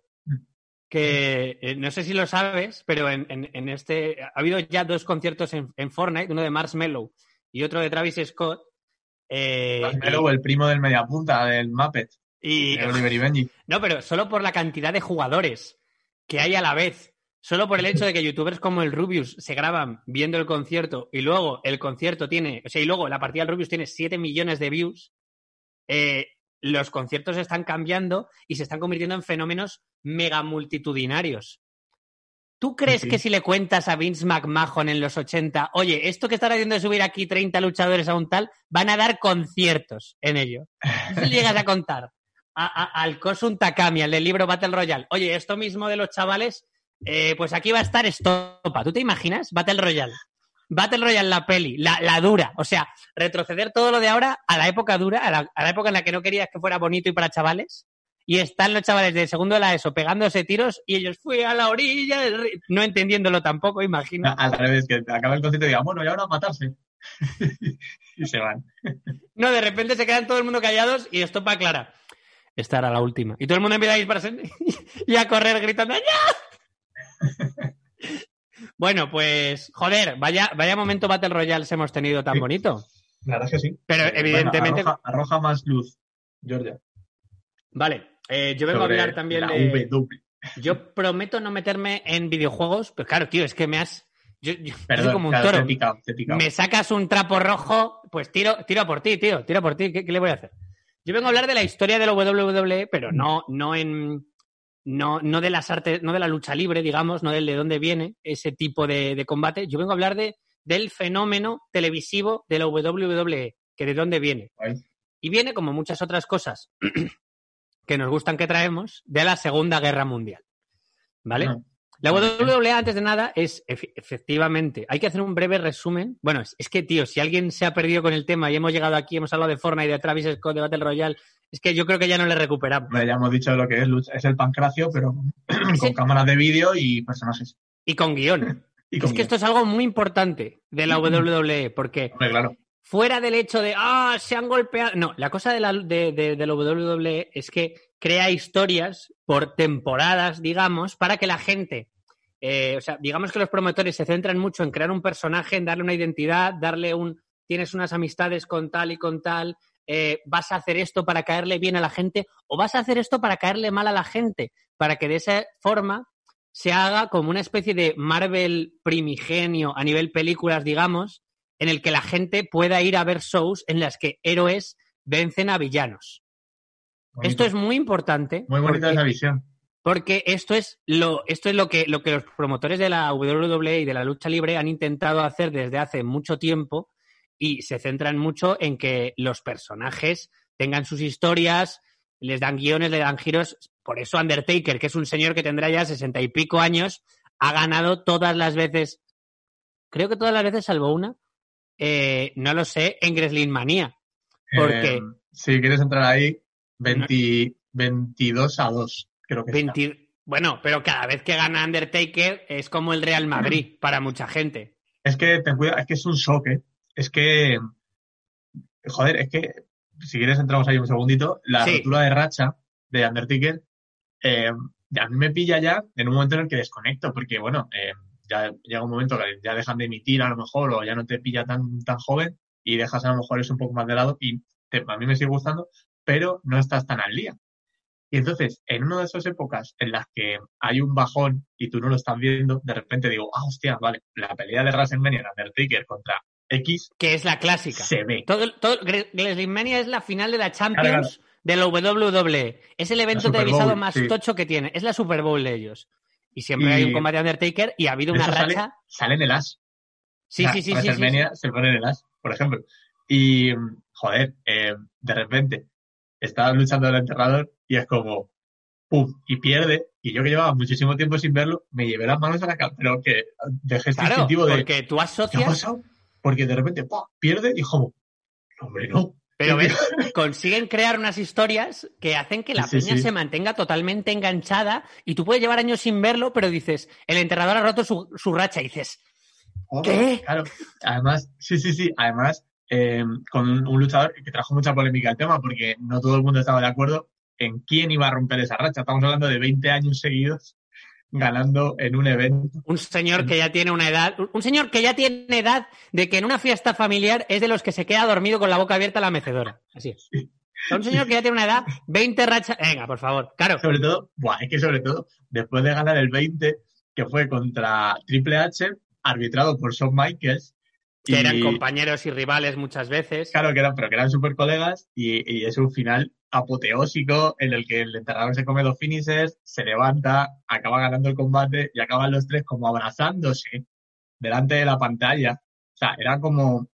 Que no sé si lo sabes, pero en este ha habido ya 2 conciertos en Fortnite, uno de Marshmello y otro de Travis Scott. Marshmello, el primo del mediapunta, del Muppet. Y Oliver y Benji. No, pero solo por la cantidad de jugadores que hay a la vez. Solo por el hecho de que youtubers como el Rubius se graban viendo el concierto y luego el concierto tiene... O sea, y luego la partida del Rubius tiene 7 millones de views. Los conciertos están cambiando y se están convirtiendo en fenómenos mega multitudinarios. ¿Tú crees que si le cuentas a Vince McMahon en los 80, oye, esto que están haciendo de subir aquí 30 luchadores a un tal, van a dar conciertos en ello? ¿Tú le llegas a contar al Kosun Takami, al del libro Battle Royale, oye, esto mismo de los chavales, pues aquí va a estar Estopa? ¿Tú te imaginas? Battle Royale, la peli, la dura. O sea, retroceder todo lo de ahora a la época dura, a la época en la que no querías que fuera bonito y para chavales. Y están los chavales de segundo de la ESO pegándose tiros y ellos fui a la orilla del río, no entendiéndolo tampoco, imagino. Al revés, que acaba el concierto y digan, bueno, y ahora a matarse. Y se van. No, de repente se quedan todo el mundo callados y Estopa clara. Esta era la última. Y todo el mundo empieza a dispararse y a correr gritando ¡ya! Bueno, pues, joder, vaya momento Battle Royale hemos tenido tan bonito. La verdad es que sí. Pero evidentemente... Bueno, arroja más luz, Georgia. Vale, yo vengo a hablar también la de... W. Yo prometo no meterme en videojuegos, pero claro, tío, es que me has... Yo soy como un claro, toro. te he picado. Me sacas un trapo rojo, pues tiro por ti, tío, tiro por ti. ¿Qué le voy a hacer? Yo vengo a hablar de la historia de la WWE, pero no de las artes, no de la lucha libre, digamos, no de dónde viene ese tipo de combate. Yo vengo a hablar del fenómeno televisivo de la WWE, que de dónde viene. Ay. Y viene, como muchas otras cosas que nos gustan que traemos, de la Segunda Guerra Mundial. ¿Vale? No. La WWE, antes de nada, es efectivamente, hay que hacer un breve resumen. Bueno, es que, tío, si alguien se ha perdido con el tema y hemos llegado aquí, hemos hablado de Fortnite, de Travis Scott, de Battle Royale, es que yo creo que ya no le recuperamos. Ya hemos dicho lo que es lucha. Es el pancracio, pero con cámaras de vídeo y personajes. Y con guión. Que esto es algo muy importante de la WWE, porque Hombre, claro. fuera del hecho de, se han golpeado... No, la cosa de la WWE es que crea historias por temporadas, digamos, para que la gente... o sea, digamos que los promotores se centran mucho en crear un personaje, en darle una identidad, tienes unas amistades con tal y con tal, vas a hacer esto para caerle bien a la gente o vas a hacer esto para caerle mal a la gente, para que de esa forma se haga como una especie de Marvel primigenio a nivel películas, digamos, en el que la gente pueda ir a ver shows en las que héroes vencen a villanos. Bonito. Esto es muy importante. Muy bonita esa visión. Porque esto es lo que los promotores de la WWE y de la lucha libre han intentado hacer desde hace mucho tiempo y se centran mucho en que los personajes tengan sus historias, les dan guiones, le dan giros. Por eso Undertaker, que es un señor que tendrá ya 60 y pico años, ha ganado todas las veces, creo que todas las veces salvo una, no lo sé, en WrestleMania. Porque... si quieres entrar ahí, 22-2. Creo que Bueno, pero cada vez que gana Undertaker es como el Real Madrid para mucha gente. Es que ten cuidado, es que es un shock, ¿eh? Es que, joder, es que, si quieres entramos ahí un segundito, la Sí. rotura de racha de Undertaker, a mí me pilla ya en un momento en el que desconecto, porque bueno, ya llega un momento que ya dejan de emitir a lo mejor, o ya no te pilla tan joven, y dejas a lo mejor eso un poco más de lado, y a mí me sigue gustando, pero no estás tan al día. Y entonces, en una de esas épocas en las que hay un bajón y tú no lo estás viendo, de repente digo, hostia, vale, la pelea de WrestleMania de Undertaker contra X Que es la clásica. se ve. WrestleMania es la final de la Champions de la WWE. Es el evento Super televisado Bowl, más sí. tocho que tiene. Es la Super Bowl de ellos. Y siempre hay un combate de Undertaker y ha habido de una hecho, racha. Sale en el As. Sí, O sea, sí, sí, sí, WrestleMania sí. se pone en el As, por ejemplo. Y, joder, de repente estaba luchando el enterrador y es como, ¡pum! Y pierde. Y yo que llevaba muchísimo tiempo sin verlo, me llevé las manos a la cara, pero que dejé este Claro, instintivo de, porque tú ¿qué ha asocias. pasado? Porque de repente, ¡pum! Pierde y como, hombre, no. Pero ves, consiguen crear unas historias que hacen que la peña se mantenga totalmente enganchada y tú puedes llevar años sin verlo, pero dices, el enterrador ha roto su racha y dices, ¿qué? Claro, además, sí, además, con un luchador que trajo mucha polémica el tema, porque no todo el mundo estaba de acuerdo en quién iba a romper esa racha. Estamos hablando de 20 años seguidos ganando en un evento. Un señor que ya tiene una edad, un señor que ya tiene edad de que en una fiesta familiar es de los que se queda dormido con la boca abierta a la mecedora. Así es. Sí. Un señor que ya tiene una edad, 20 rachas. Venga, por favor, claro. Sobre todo, después de ganar el 20, que fue contra Triple H, arbitrado por Shawn Michaels. Que eran compañeros y rivales muchas veces. Claro, pero que eran súper colegas y es un final apoteósico en el que el enterrador se come 2 finishers, se levanta, acaba ganando el combate y acaban los 3 como abrazándose delante de la pantalla. O sea, era como,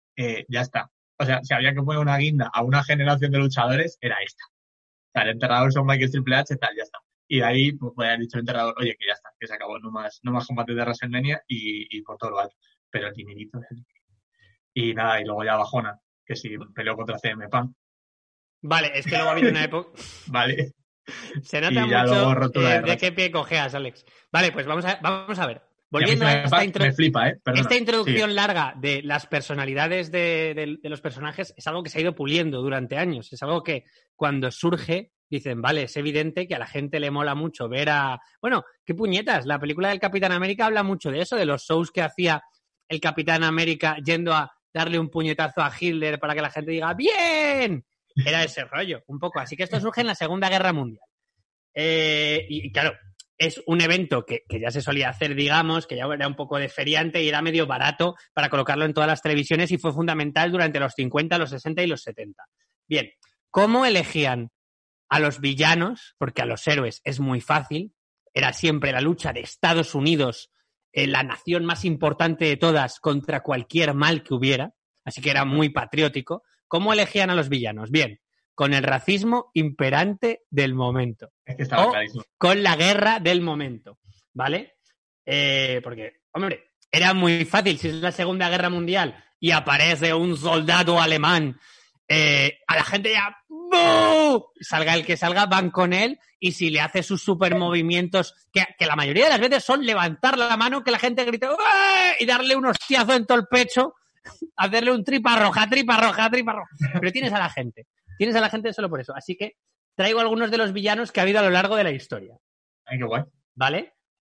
ya está. O sea, si había que poner una guinda a una generación de luchadores, era esta. O sea, el enterrador son Michael Triple H, tal, ya está. Y de ahí, pues, haber dicho el enterrador, oye, que ya está, que se acabó, no más combates de WrestleMania y por todo lo alto. Pero el dinerito es el... Y nada, y luego ya bajona, que si peleó contra CM Punk. Vale, es que luego ha habido una época... Vale. Se nota mucho de qué pie cojeas, Alex. Vale, pues vamos a ver. Volviendo a me flipa, esta introducción larga de las personalidades de los personajes es algo que se ha ido puliendo durante años. Es algo que cuando surge dicen, vale, es evidente que a la gente le mola mucho ver a... Bueno, qué puñetas, la película del Capitán América habla mucho de eso, de los shows que hacía el Capitán América yendo a darle un puñetazo a Hitler para que la gente diga ¡bien! Era ese rollo, un poco. Así que esto surge en la Segunda Guerra Mundial. Y claro, es un evento que ya se solía hacer, digamos, que ya era un poco de feriante y era medio barato para colocarlo en todas las televisiones y fue fundamental durante los 50, los 60 y los 70. Bien, ¿cómo elegían a los villanos? Porque a los héroes es muy fácil. Era siempre la lucha de Estados Unidos, la nación más importante de todas, contra cualquier mal que hubiera. Así que era muy patriótico. ¿Cómo elegían a los villanos? Bien, con el racismo imperante del momento. Es que estaba clarísimo. Con la guerra del momento, ¿vale? Porque, hombre, era muy fácil. Si es la Segunda Guerra Mundial y aparece un soldado alemán, a la gente ya... ¡Bú! Salga el que salga, van con él, y si le hace sus super movimientos, que la mayoría de las veces son levantar la mano, que la gente grite ¡Uah! Y darle un hostiazo en todo el pecho, hacerle un tripa roja. Pero tienes a la gente solo por eso. Así que traigo algunos de los villanos que ha habido a lo largo de la historia. Ay, qué guay. ¿Vale?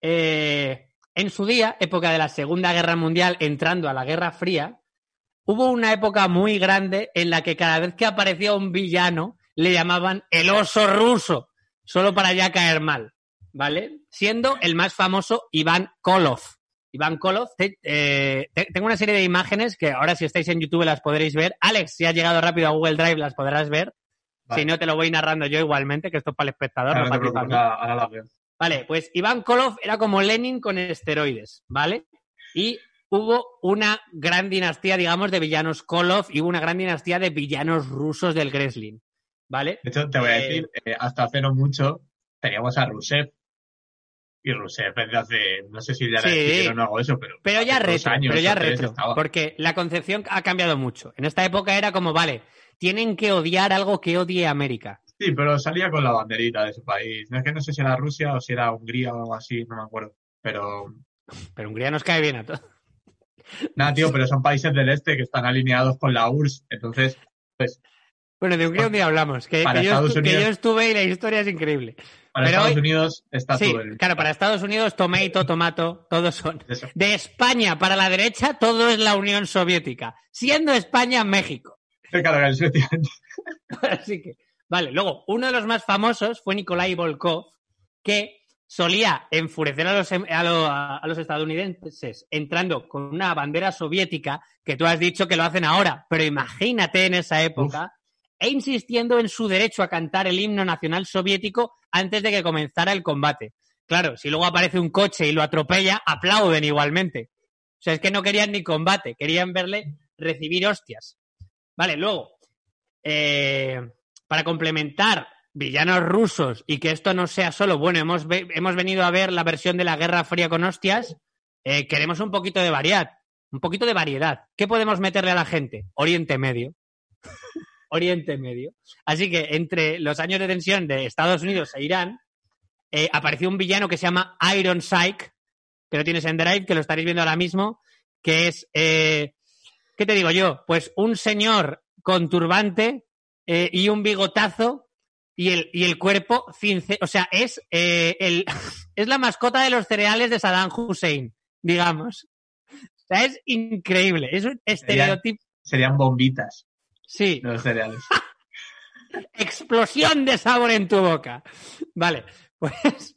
En su día, época de la Segunda Guerra Mundial, entrando a la Guerra Fría, hubo una época muy grande en la que cada vez que aparecía un villano le llamaban el oso ruso, solo para ya caer mal, ¿vale? Siendo el más famoso Iván Koloff. Iván Koloff, tengo una serie de imágenes que ahora si estáis en YouTube las podréis ver. Alex, si has llegado rápido a Google Drive las podrás ver. Vale. Si no, te lo voy narrando yo igualmente, que esto es para el espectador. Claro, no para ti. Ahora las veo. Vale, pues Iván Koloff era como Lenin con esteroides, ¿vale? Y hubo una gran dinastía, digamos, de villanos Koloff y hubo una gran dinastía de villanos rusos del wrestling, ¿vale? De hecho, te voy a decir, hasta hace no mucho teníamos a Rusev. Y Rusev desde hace, no sé si ya era no hago eso, pero ya retro, porque la concepción ha cambiado mucho. En esta época era como, vale, tienen que odiar algo que odie a América. Sí, pero salía con la banderita de su país. No es que no sé si era Rusia o si era Hungría o algo así, no me acuerdo. Pero Hungría nos cae bien a todos. Nada, tío, pero son países del este que están alineados con la URSS. Entonces, pues, Bueno, de Hungría un día hablamos, que yo estuve y la historia es increíble. Para pero Estados Unidos está sí, todo el... Claro, para Estados Unidos, tomato, todos son. Eso. De España para la derecha, todo es la Unión Soviética. Siendo España, México. Claro, efectivamente. Así que, vale. Luego, uno de los más famosos fue Nikolai Volkov, que solía enfurecer a los estadounidenses entrando con una bandera soviética, que tú has dicho que lo hacen ahora, pero imagínate en esa época, e insistiendo en su derecho a cantar el himno nacional soviético antes de que comenzara el combate. Claro, si luego aparece un coche y lo atropella, aplauden igualmente. O sea, es que no querían ni combate, querían verle recibir hostias. Vale, luego, para complementar villanos rusos y que esto no sea solo, bueno, hemos venido a ver la versión de la Guerra Fría con hostias, queremos un poquito de variedad. ¿Qué podemos meterle a la gente? Oriente Medio. Oriente Medio. Así que entre los años de tensión de Estados Unidos e Irán, apareció un villano que se llama Iron Sight, que lo tienes en Drive, que lo estaréis viendo ahora mismo, que es, ¿qué te digo yo? Pues un señor con turbante y un bigotazo y el cuerpo o sea, es la mascota de los cereales de Saddam Hussein, digamos. O sea, es increíble. Es un estereotipo. Serían bombitas. Sí. Los cereales. Explosión de sabor en tu boca. Vale, pues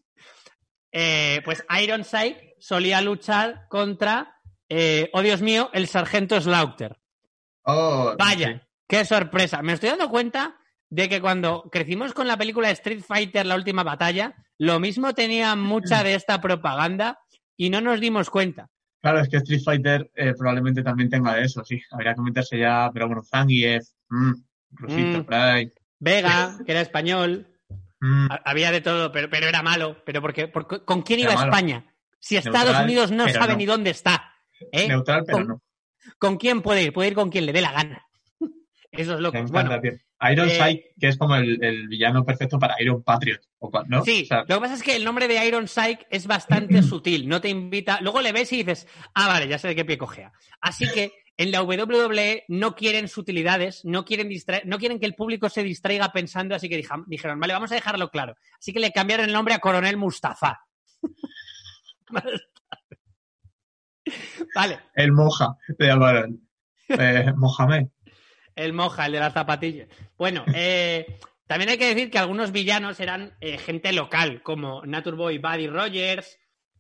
Iron Sight solía luchar contra, oh Dios mío, el sargento Slaughter. Oh, vaya, sí. Qué sorpresa. Me estoy dando cuenta de que cuando crecimos con la película Street Fighter, La Última Batalla, lo mismo tenía mucha de esta propaganda y no nos dimos cuenta. Claro, es que Street Fighter probablemente también tenga de eso, sí. Habría que meterse ya, pero bueno, Zangief, Rusito, por ahí. Vega, que era español. Había de todo, pero era malo. Pero ¿con quién iba España? Si Estados Neutral, Unidos no sabe no. ni dónde está. Neutral, pero no. ¿Con quién puede ir? Puede ir con quien le dé la gana. Eso es loco. Bueno, Iron Sight, que es como el villano perfecto para Iron Patriot, ¿no? Sí, o sea, lo que pasa es que el nombre de Iron Sight es bastante sutil, no te invita... Luego le ves y dices, vale, ya sé de qué pie cojea. Así que en la WWE no quieren sutilidades, no quieren que el público se distraiga pensando, así que dijeron, vale, vamos a dejarlo claro. Así que le cambiaron el nombre a Coronel Mustafa. Vale. El Moja, le llamaron. Mohamed. El Moja, el de las zapatillas. Bueno, también hay que decir que algunos villanos eran gente local, como Naturboy Buddy Rogers,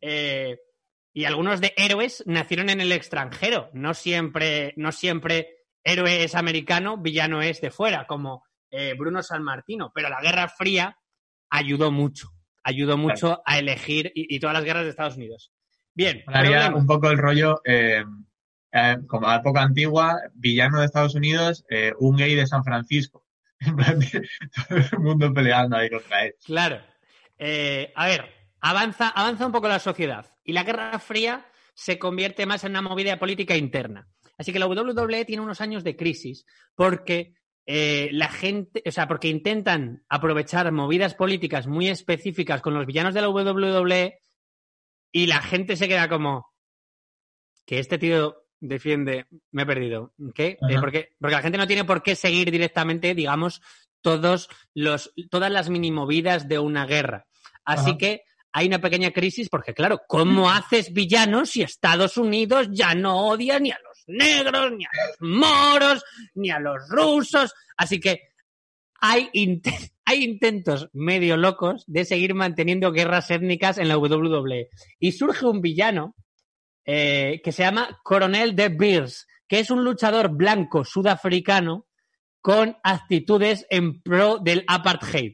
y algunos de héroes nacieron en el extranjero. No siempre héroe es americano, villano es de fuera, como Bruno Sammartino. Pero la Guerra Fría ayudó mucho claro. A elegir y todas las guerras de Estados Unidos. Bien. Haría un poco el rollo... como a época antigua, villano de Estados Unidos, un gay de San Francisco. En plan, todo el mundo peleando ahí contra él. Claro. A ver, avanza un poco la sociedad y la Guerra Fría se convierte más en una movida política interna. Así que la WWE tiene unos años de crisis porque la gente, o sea, porque intentan aprovechar movidas políticas muy específicas con los villanos de la WWE y la gente se queda como que este tío defiende, me he perdido. ¿Qué? Porque la gente no tiene por qué seguir directamente, digamos, todas las mini movidas de una guerra. Así que hay una pequeña crisis porque, claro, ¿cómo haces villanos si Estados Unidos ya no odia ni a los negros, ni a los moros, ni a los rusos? Así que hay intentos medio locos de seguir manteniendo guerras étnicas en la WWE. Y surge un villano que se llama Coronel de Beers, que es un luchador blanco sudafricano con actitudes en pro del apartheid.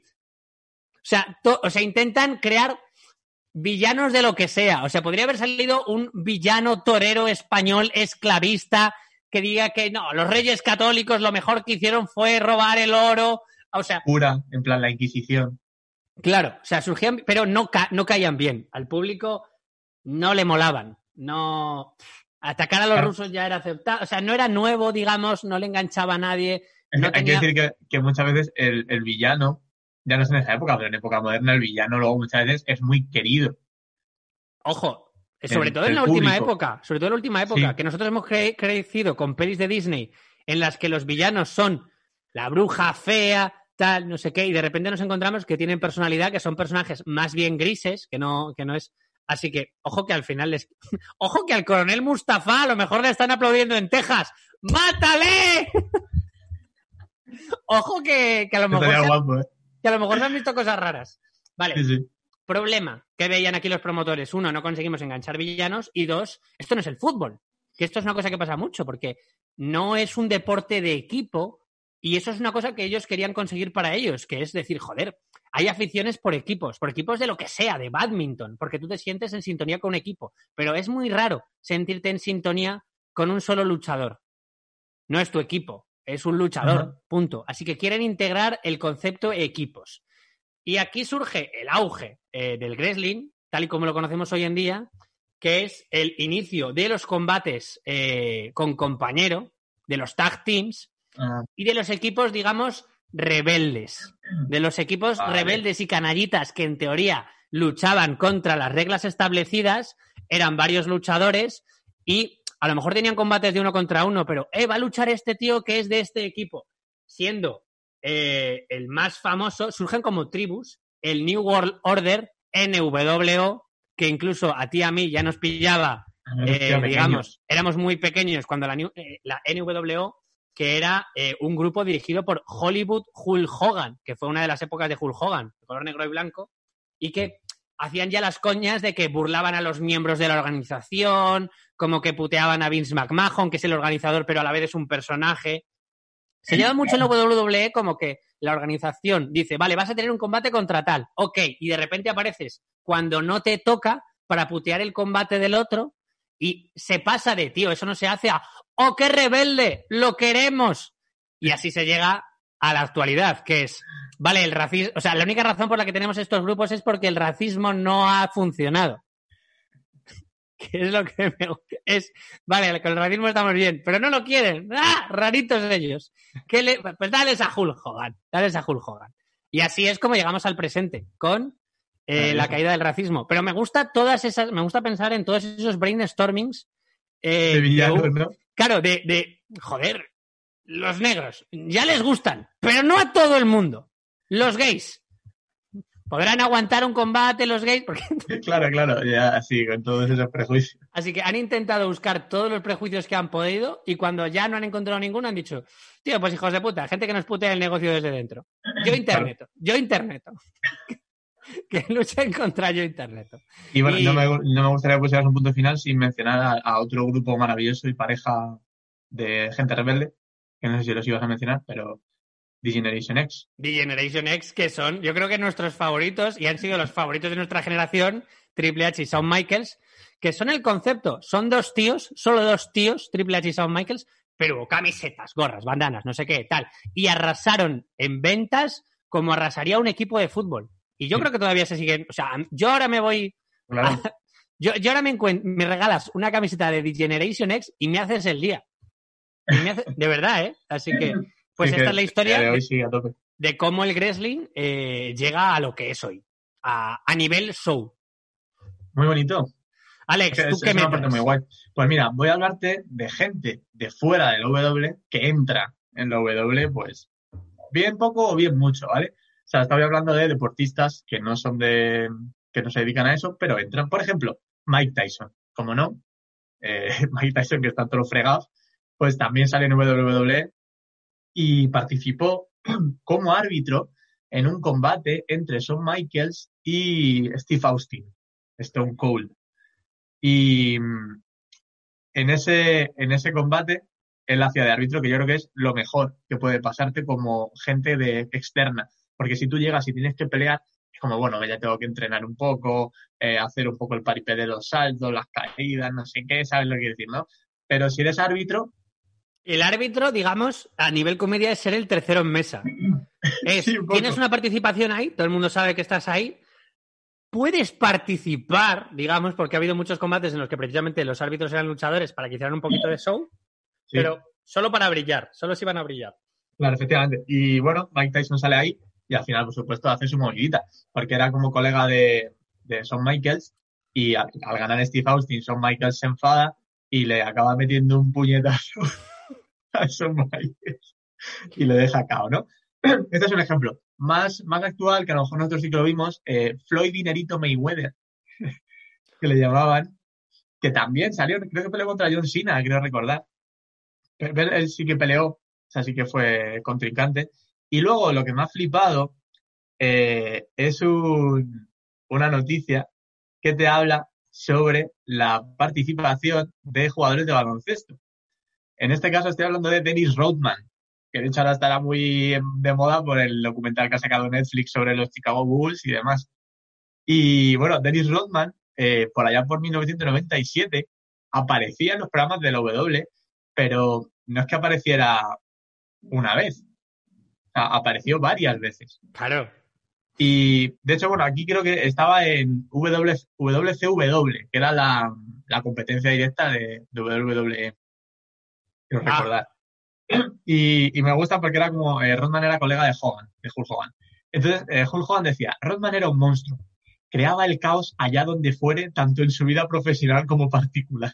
O sea, intentan crear villanos de lo que sea. O sea, podría haber salido un villano torero español esclavista que diga que no, los reyes católicos lo mejor que hicieron fue robar el oro. O sea, pura, en plan la Inquisición. Claro, o sea, surgían, pero no caían bien. Al público no le molaban. No, atacar a los rusos ya era aceptado, o sea, no era nuevo, digamos, no le enganchaba a nadie. No Hay que decir que muchas veces el villano, ya no es en esa época, pero en época moderna el villano luego muchas veces es muy querido. Ojo, Sobre todo en la última época, Sí. que nosotros hemos crecido con pelis de Disney en las que los villanos son la bruja fea, tal, no sé qué, y de repente nos encontramos que tienen personalidad, que son personajes más bien grises, que no es... Así que, ojo que al final ojo que al coronel Mustafa a lo mejor le están aplaudiendo en Texas. ¡Mátale! Ojo que a lo mejor... Guapo, ¿eh? Que a lo mejor se han visto cosas raras. Vale. Sí. Problema que veían aquí los promotores. 1, no conseguimos enganchar villanos. Y 2, esto no es el fútbol. Que esto es una cosa que pasa mucho, porque no es un deporte de equipo y eso es una cosa que ellos querían conseguir para ellos, que es decir, joder, hay aficiones por equipos de lo que sea, de bádminton, porque tú te sientes en sintonía con un equipo, pero es muy raro sentirte en sintonía con un solo luchador. No es tu equipo, es un luchador, punto. Así que quieren integrar el concepto equipos. Y aquí surge el auge del wrestling, tal y como lo conocemos hoy en día, que es el inicio de los combates con compañero, de los tag teams y de los equipos, digamos, rebeldes. De los equipos rebeldes y canallitas que en teoría luchaban contra las reglas establecidas, eran varios luchadores y a lo mejor tenían combates de 1 contra 1, pero va a luchar este tío que es de este equipo. Siendo el más famoso, surgen como tribus, el New World Order, NWO, que incluso a ti y a mí ya nos pillaba, digamos, éramos muy pequeños cuando la NWO, que era un grupo dirigido por Hollywood Hulk Hogan, que fue una de las épocas de Hulk Hogan, de color negro y blanco, y que hacían ya las coñas de que burlaban a los miembros de la organización, como que puteaban a Vince McMahon, que es el organizador, pero a la vez es un personaje. Se lleva mucho en la WWE como que la organización dice, vale, vas a tener un combate contra tal, ok, y de repente apareces cuando no te toca para putear el combate del otro y se pasa de, tío, eso no se hace a, ¡oh, qué rebelde! ¡Lo queremos! Y así se llega a la actualidad, que es, vale, el racismo, o sea, la única razón por la que tenemos estos grupos es porque el racismo no ha funcionado. Que es lo que es, vale, con el racismo estamos bien, pero no lo quieren. ¡Ah! Raritos ellos. Pues dales a Hulk Hogan. Y así es como llegamos al presente, con la caída del racismo. Pero me gusta pensar en todos esos brainstormings de villanos, ¿no? Claro, joder, los negros ya les gustan, pero no a todo el mundo. Los gays podrán aguantar un combate, los gays, porque... Claro, ya sí, con todos esos prejuicios. Así que han intentado buscar todos los prejuicios que han podido y cuando ya no han encontrado ninguno han dicho, tío, pues hijos de puta, gente que nos putea el negocio desde dentro. Yo interneto. Que luchen contra yo interneto. Y bueno, no me gustaría que pusieras un punto final sin mencionar a otro grupo maravilloso y pareja de gente rebelde, que no sé si los ibas a mencionar, pero D-Generation X. D-Generation X, que son, yo creo que nuestros favoritos, y han sido los favoritos de nuestra generación, Triple H y Shawn Michaels, que son el concepto, son solo dos tíos, Triple H y Shawn Michaels, pero camisetas, gorras, bandanas, no sé qué, tal. Y arrasaron en ventas como arrasaría un equipo de fútbol. Y yo creo que todavía se siguen, o sea, yo ahora me voy... Claro. Yo ahora me regalas una camiseta de D-Generation X y me haces el día. De verdad, ¿eh? Así que, pues sí, esta es la historia de cómo el wrestling llega a lo que es hoy, a nivel show. Muy bonito. Alex, ¿tú qué me traes? Muy guay. Pues mira, voy a hablarte de gente de fuera del W que entra en la W, pues bien poco o bien mucho, ¿vale? O sea, estaba hablando de deportistas que no son que no se dedican a eso, pero entran. Por ejemplo, Mike Tyson, como no, Mike Tyson, que está todo fregado, pues también sale en WWE y participó como árbitro en un combate entre Shawn Michaels y Steve Austin, Stone Cold. Y en ese combate él hacía de árbitro, que yo creo que es lo mejor que puede pasarte como gente externa. Porque si tú llegas y tienes que pelear, es como, bueno, ya tengo que entrenar un poco, hacer un poco el paripé de los saltos, las caídas, no sé qué, ¿sabes lo que quiero decir, no? Pero si eres árbitro... El árbitro, digamos, a nivel comedia es ser el tercero en mesa. Sí, tienes una participación ahí, todo el mundo sabe que estás ahí, puedes participar, digamos, porque ha habido muchos combates en los que precisamente los árbitros eran luchadores para que hicieran un poquito de show, sí, pero solo para brillar, solo si iban a brillar. Claro, efectivamente. Y bueno, Mike Tyson sale ahí y al final, por supuesto, hace su movidita, porque era como colega de Shawn Michaels Y al ganar Steve Austin, Shawn Michaels se enfada y le acaba metiendo un puñetazo a Shawn Michaels y le deja cao, ¿no? Este es un ejemplo más actual, que a lo mejor nosotros sí que lo vimos, Floyd Dinerito Mayweather, que le llamaban, que también salió, creo que peleó contra John Cena, creo recordar. Pero él sí que peleó, o sea, sí que fue contrincante. Y luego lo que me ha flipado es una noticia que te habla sobre la participación de jugadores de baloncesto. En este caso estoy hablando de Dennis Rodman, que de hecho ahora estará muy de moda por el documental que ha sacado Netflix sobre los Chicago Bulls y demás. Y bueno, Dennis Rodman, por allá por 1997, aparecía en los programas de la W, pero no es que apareciera una vez, o sea, apareció varias veces. Claro. Y de hecho, bueno, aquí creo que estaba en WCW, que era la competencia directa de WWE, quiero recordar. Y me gusta porque era como, Rodman era colega de Hogan, de Hulk Hogan. Entonces, Hulk Hogan decía, Rodman era un monstruo, creaba el caos allá donde fuere, tanto en su vida profesional como particular.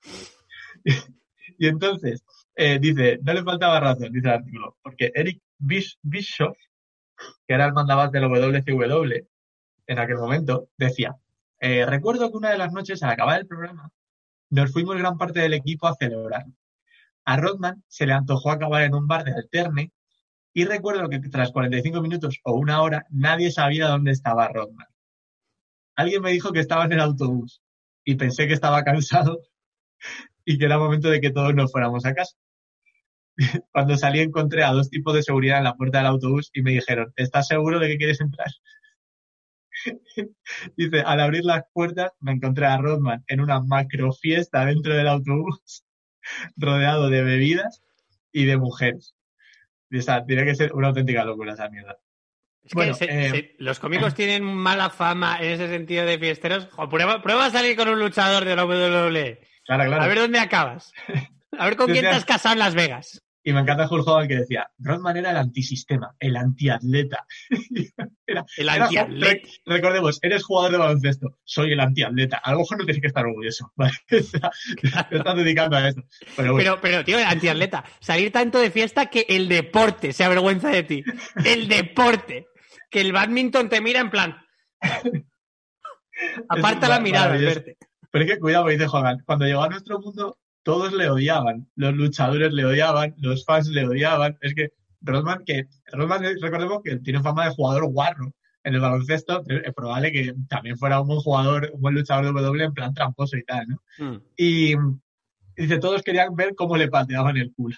Y entonces, dice, no le faltaba razón, dice el artículo, porque Eric Bischoff, que era el mandamás del WCW en aquel momento, decía, recuerdo que una de las noches al acabar el programa nos fuimos gran parte del equipo a celebrar. A Rodman se le antojó acabar en un bar de alterne y recuerdo que tras 45 minutos o una hora nadie sabía dónde estaba Rodman. Alguien me dijo que estaba en el autobús y pensé que estaba cansado y que era momento de que todos nos fuéramos a casa. Cuando salí encontré a 2 tipos de seguridad en la puerta del autobús y me dijeron, ¿estás seguro de que quieres entrar? Dice, al abrir las puertas me encontré a Rodman en una macro fiesta dentro del autobús, rodeado de bebidas y de mujeres. Y, o sea, tiene que ser una auténtica locura esa mierda. Es que los cómicos tienen mala fama en ese sentido de fiesteros. Jo, prueba a salir con un luchador de la WWE. Claro. A ver dónde acabas. A ver con quién te has casado en Las Vegas. Y me encanta Hulk Hogan que decía, Rodman era el antisistema, el antiatleta. El antiatleta. Recordemos, eres jugador de baloncesto, soy el antiatleta. A lo mejor no tienes que estar orgulloso, ¿vale? Te estás dedicando a esto. Pero, tío, el antiatleta, salir tanto de fiesta que el deporte se avergüenza de ti. El deporte. Que el badminton te mira en plan... Aparta la mirada al verte. Pero es que cuidado, me dice Hogan, cuando llegó a nuestro mundo... Todos le odiaban, los luchadores le odiaban, los fans le odiaban. Es que Rodman, recordemos que tiene fama de jugador guarro en el baloncesto, es probable que también fuera un buen jugador, un buen luchador de W en plan tramposo y tal, ¿no? Y dice, todos querían ver cómo le pateaban el culo.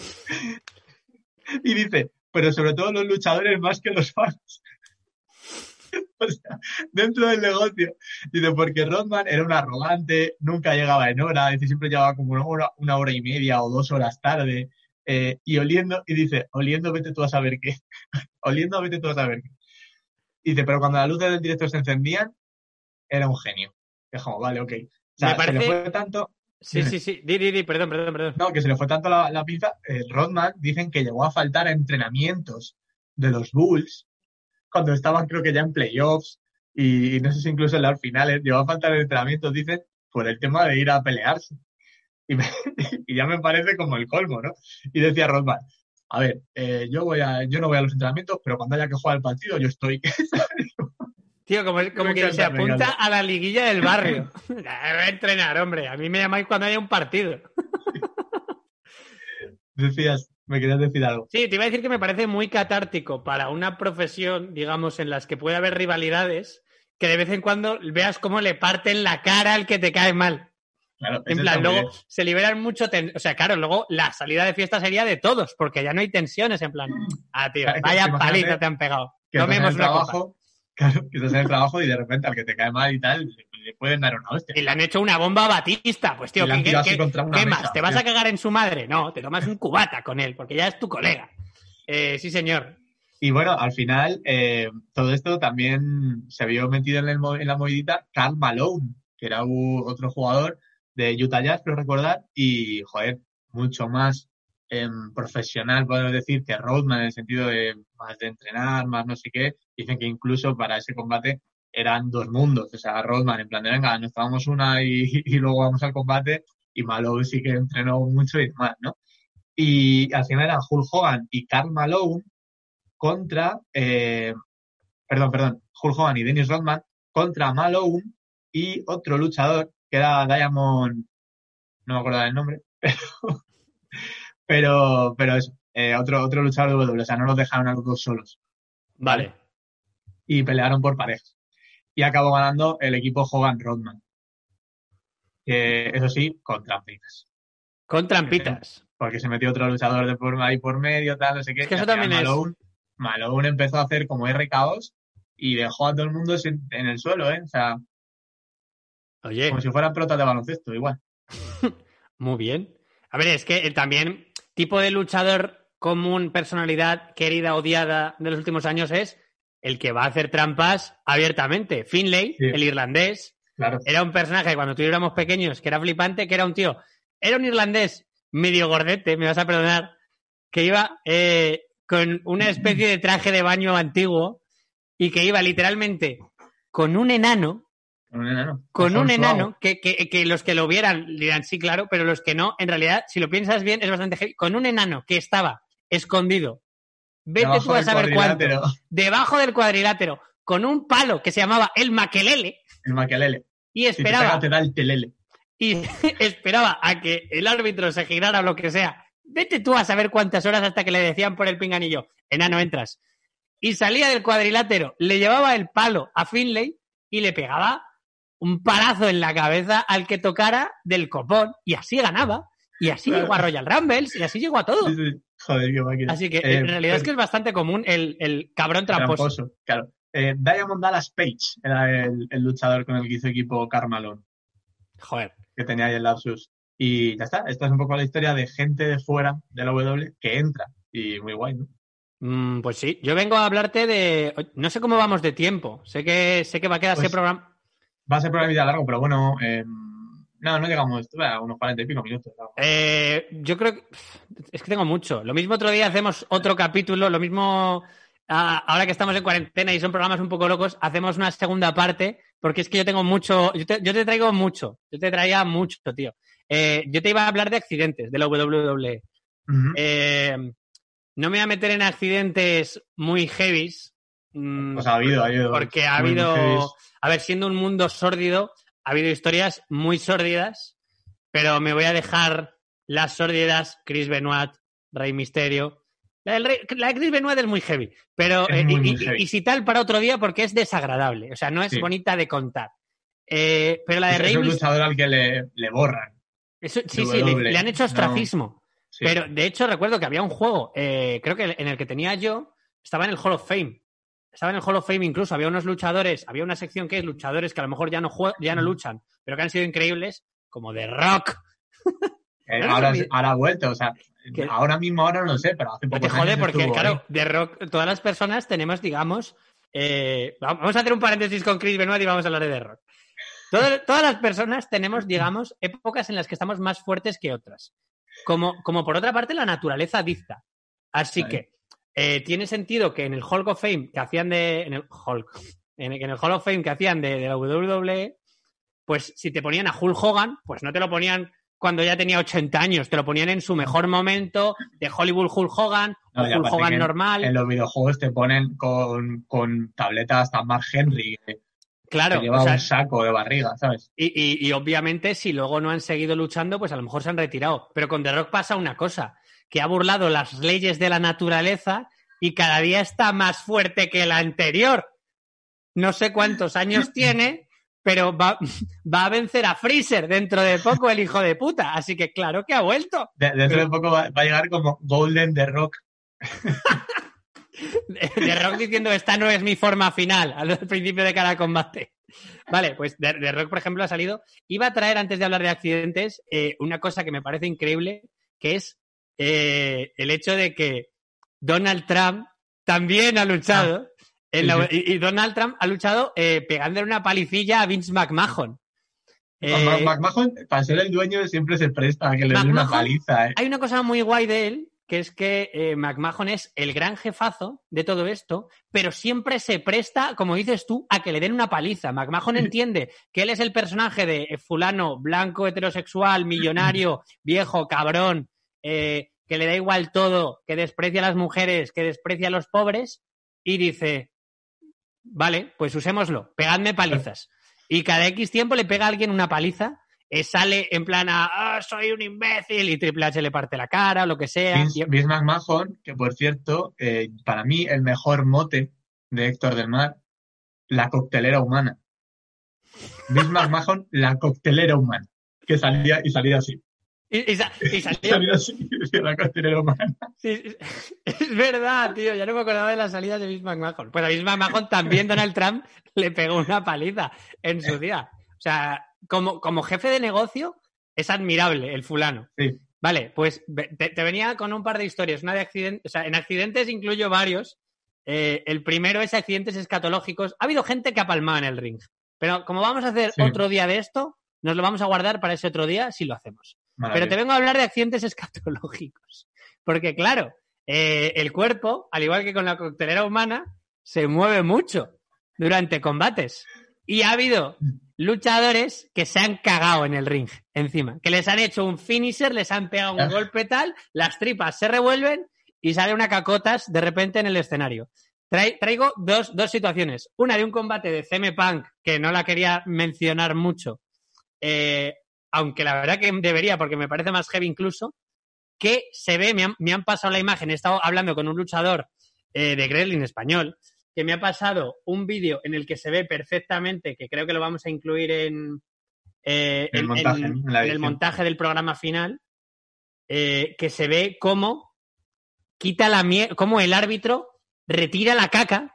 Y dice, pero sobre todo los luchadores más que los fans. O sea, dentro del negocio. Dice, porque Rodman era un arrogante, nunca llegaba en hora, dice, siempre llegaba como una hora y media o 2 horas tarde, y oliendo, y dice, oliendo vete tú a saber qué. Oliendo vete tú a saber qué. Dice, pero cuando las luces del director se encendían, era un genio. Es como, vale, ok. O sea, me parece... se le fue tanto... Sí. Di, perdón. No, que se le fue tanto la pinza. Rodman dicen que llegó a faltar a entrenamientos de los Bulls cuando estaban creo que ya en playoffs y no sé si incluso en las finales, llegó a faltar el entrenamiento, dicen, por el tema de ir a pelearse. Y ya me parece como el colmo, ¿no? Y decía Rodman, a ver, yo no voy a los entrenamientos, pero cuando haya que jugar el partido, yo estoy. Tío, como que se apunta a la liguilla del barrio. Voy a entrenar, hombre. A mí me llamáis cuando haya un partido. Me querías decir algo. Sí, te iba a decir que me parece muy catártico para una profesión, digamos, en las que puede haber rivalidades, que de vez en cuando veas cómo le parten la cara al que te cae mal. Claro, en plan, luego se liberan mucho... O sea, claro, luego la salida de fiesta sería de todos, porque ya no hay tensiones, en plan... tío, vaya paliza te han pegado. Tomemos una copa. Claro, que estás en el trabajo y de repente al que te cae mal y tal, le pueden dar una hostia. Y le han hecho una bomba a Batista. Pues tío, ¿qué más? ¿Te vas a cagar en su madre? No, te tomas un cubata con él, porque ya es tu colega. Sí, señor. Y bueno, al final, todo esto también se vio metido en la movidita Karl Malone, que era otro jugador de Utah Jazz, creo recordar, y, joder, mucho más profesional, podemos decir, que Rodman, en el sentido de más de entrenar, más no sé qué. Dicen que incluso para ese combate eran dos mundos. O sea, Rodman, en plan de, venga, nos tomamos una y luego vamos al combate, y Malone sí que entrenó mucho y demás, ¿no? Y al final eran Hulk Hogan y Karl Malone contra, Hulk Hogan y Dennis Rodman contra Malone y otro luchador que era Diamond, no me acuerdo del nombre, pero eso, otro luchador de WWE, o sea, no los dejaron a los dos solos. Vale. Y pelearon por parejas. Y acabó ganando el equipo Hogan-Rodman. Eso sí, con trampitas. Con trampitas. Porque se metió otro luchador de por ahí por medio, tal, no sé qué. Es que eso también Malone empezó a hacer como RKOs y dejó a todo el mundo en el suelo, ¿eh? O sea, oye, como si fueran pelotas de baloncesto, igual. Muy bien. A ver, es que también tipo de luchador común, personalidad querida, odiada de los últimos años es el que va a hacer trampas abiertamente. Finlay, Sí. el irlandés, Claro. era un personaje cuando tú y yo éramos pequeños que era flipante, que era un tío, era un irlandés medio gordete, me vas a perdonar, que iba con una especie de traje de baño antiguo y que iba literalmente con un enano. Con un enano, que los que lo vieran dirán sí, claro, pero los que no, en realidad, si lo piensas bien, es bastante heavy. Con un enano que estaba escondido, vete tú a saber cuánto, debajo del cuadrilátero, con un palo que se llamaba el maquelele. El maquelele. Y esperaba. Si te da el telele. Y esperaba a que el árbitro se girara o lo que sea. Vete tú a saber cuántas horas hasta que le decían por el pinganillo, enano, entras. Y salía del cuadrilátero, le llevaba el palo a Finlay y le pegaba un palazo en la cabeza al que tocara del copón. Y así ganaba. Y así llegó a Royal Rumbles y así llegó a todo. Sí. Joder, qué máquina. Así que en realidad es que es bastante común el cabrón tramposo. Claro. Diamond Dallas Page era el luchador con el que hizo equipo Karl Malone. Joder. Que tenía ahí el lapsus. Y ya está. Esta es un poco la historia de gente de fuera de la W que entra. Y muy guay, ¿no? Pues sí. Yo vengo a hablarte de... No sé cómo vamos de tiempo. Sé que va a quedar ese programa... Va a ser programita largo, pero bueno... No llegamos a unos 40 y pico minutos. Yo creo que... Es que tengo mucho. Lo mismo otro día hacemos otro capítulo. Lo mismo... Ahora que estamos en cuarentena y son programas un poco locos, hacemos una segunda parte, porque es que yo tengo mucho... Yo te traigo mucho. Yo te traía mucho, tío. Yo te iba a hablar de accidentes de la WWE. Uh-huh. No me voy a meter en accidentes muy heavies. Pues ha habido. Porque ha habido... A ver, siendo un mundo sórdido, ha habido historias muy sórdidas, pero me voy a dejar las sórdidas, Chris Benoit, Rey Mysterio. La de Chris Benoit es muy heavy, pero muy heavy. Y si tal para otro día porque es desagradable, o sea, no es bonita de contar. Pero la de Rey Mysterio... Es un luchador al que le borran. Sí, le han hecho ostracismo. No. Sí. Pero, de hecho, recuerdo que había un juego, creo que en el que tenía yo, estaba en el Hall of Fame. Estaba en el Hall of Fame incluso, había unos luchadores, había una sección que es luchadores que a lo mejor ya no luchan, pero que han sido increíbles, como The Rock. Ahora ha vuelto, o sea, ahora mismo no lo sé, pero hace poco tiempo. Joder, porque claro, The Rock, todas las personas tenemos, digamos, vamos a hacer un paréntesis con Chris Benoit y vamos a hablar de The Rock. Todas las personas tenemos, digamos, épocas en las que estamos más fuertes que otras. Como por otra parte la naturaleza dicta. Así que tiene sentido que en el Hall of Fame que hacían en el Hall of Fame que hacían de la WWE, pues si te ponían a Hulk Hogan, pues no te lo ponían cuando ya tenía 80 años, te lo ponían en su mejor momento de Hollywood Hulk Hogan o Hulk Hogan normal. En los videojuegos te ponen con tabletas hasta Mark Henry. Claro, que lleva un saco de barriga, ¿sabes? Y obviamente si luego no han seguido luchando, pues a lo mejor se han retirado. Pero con The Rock pasa una cosa, que ha burlado las leyes de la naturaleza y cada día está más fuerte que el anterior. No sé cuántos años tiene, pero va a vencer a Freezer dentro de poco, el hijo de puta. Así que claro que ha vuelto. Dentro de poco va a llegar como Golden The Rock. The Rock diciendo esta no es mi forma final al principio de cada combate. Vale, pues The Rock, por ejemplo, ha salido. Iba a traer, antes de hablar de accidentes, una cosa que me parece increíble, que es el hecho de que Donald Trump también ha luchado. Y Donald Trump ha luchado pegándole una palicilla a Vince McMahon. McMahon, para ser el dueño, siempre se presta a que le dé una paliza. Hay una cosa muy guay de él, que es que McMahon es el gran jefazo de todo esto, pero siempre se presta, como dices tú, a que le den una paliza. McMahon entiende que él es el personaje de fulano, blanco, heterosexual, millonario, viejo, cabrón, que le da igual todo, que desprecia a las mujeres, que desprecia a los pobres, y dice, vale, pues usémoslo, pegadme palizas. Y cada X tiempo le pega a alguien una paliza, sale en plan soy un imbécil, y Triple H le parte la cara o lo que sea. Vince McMahon, que por cierto, para mí el mejor mote de Héctor del Mar, la coctelera humana. Vince McMahon, la coctelera humana, que salía así. Y salía así, la coctelera humana. Sí, es verdad, tío, ya no me acordaba de las salidas de Vince McMahon. Pues a Vince McMahon también Donald Trump le pegó una paliza en su día. O sea, como jefe de negocio es admirable el fulano. Sí. Vale, pues te venía con un par de historias. Una de accidentes, o sea, en accidentes incluyo varios. El primero es accidentes escatológicos. Ha habido gente que ha palmado en el ring. Pero como vamos a hacer otro día de esto, nos lo vamos a guardar para ese otro día si lo hacemos. Pero te vengo a hablar de accidentes escatológicos. Porque, claro, el cuerpo, al igual que con la coctelera humana, se mueve mucho durante combates. Y ha habido luchadores que se han cagado en el ring, encima. Que les han hecho un finisher, les han pegado un golpe tal, las tripas se revuelven y sale una cacotas de repente en el escenario. Traigo dos situaciones. Una de un combate de CM Punk, que no la quería mencionar mucho, aunque la verdad que debería, porque me parece más heavy incluso, que se ve, me han pasado la imagen, he estado hablando con un luchador de wrestling español, que me ha pasado un vídeo en el que se ve perfectamente, que creo que lo vamos a incluir en el montaje del programa final, que se ve cómo cómo el árbitro retira la caca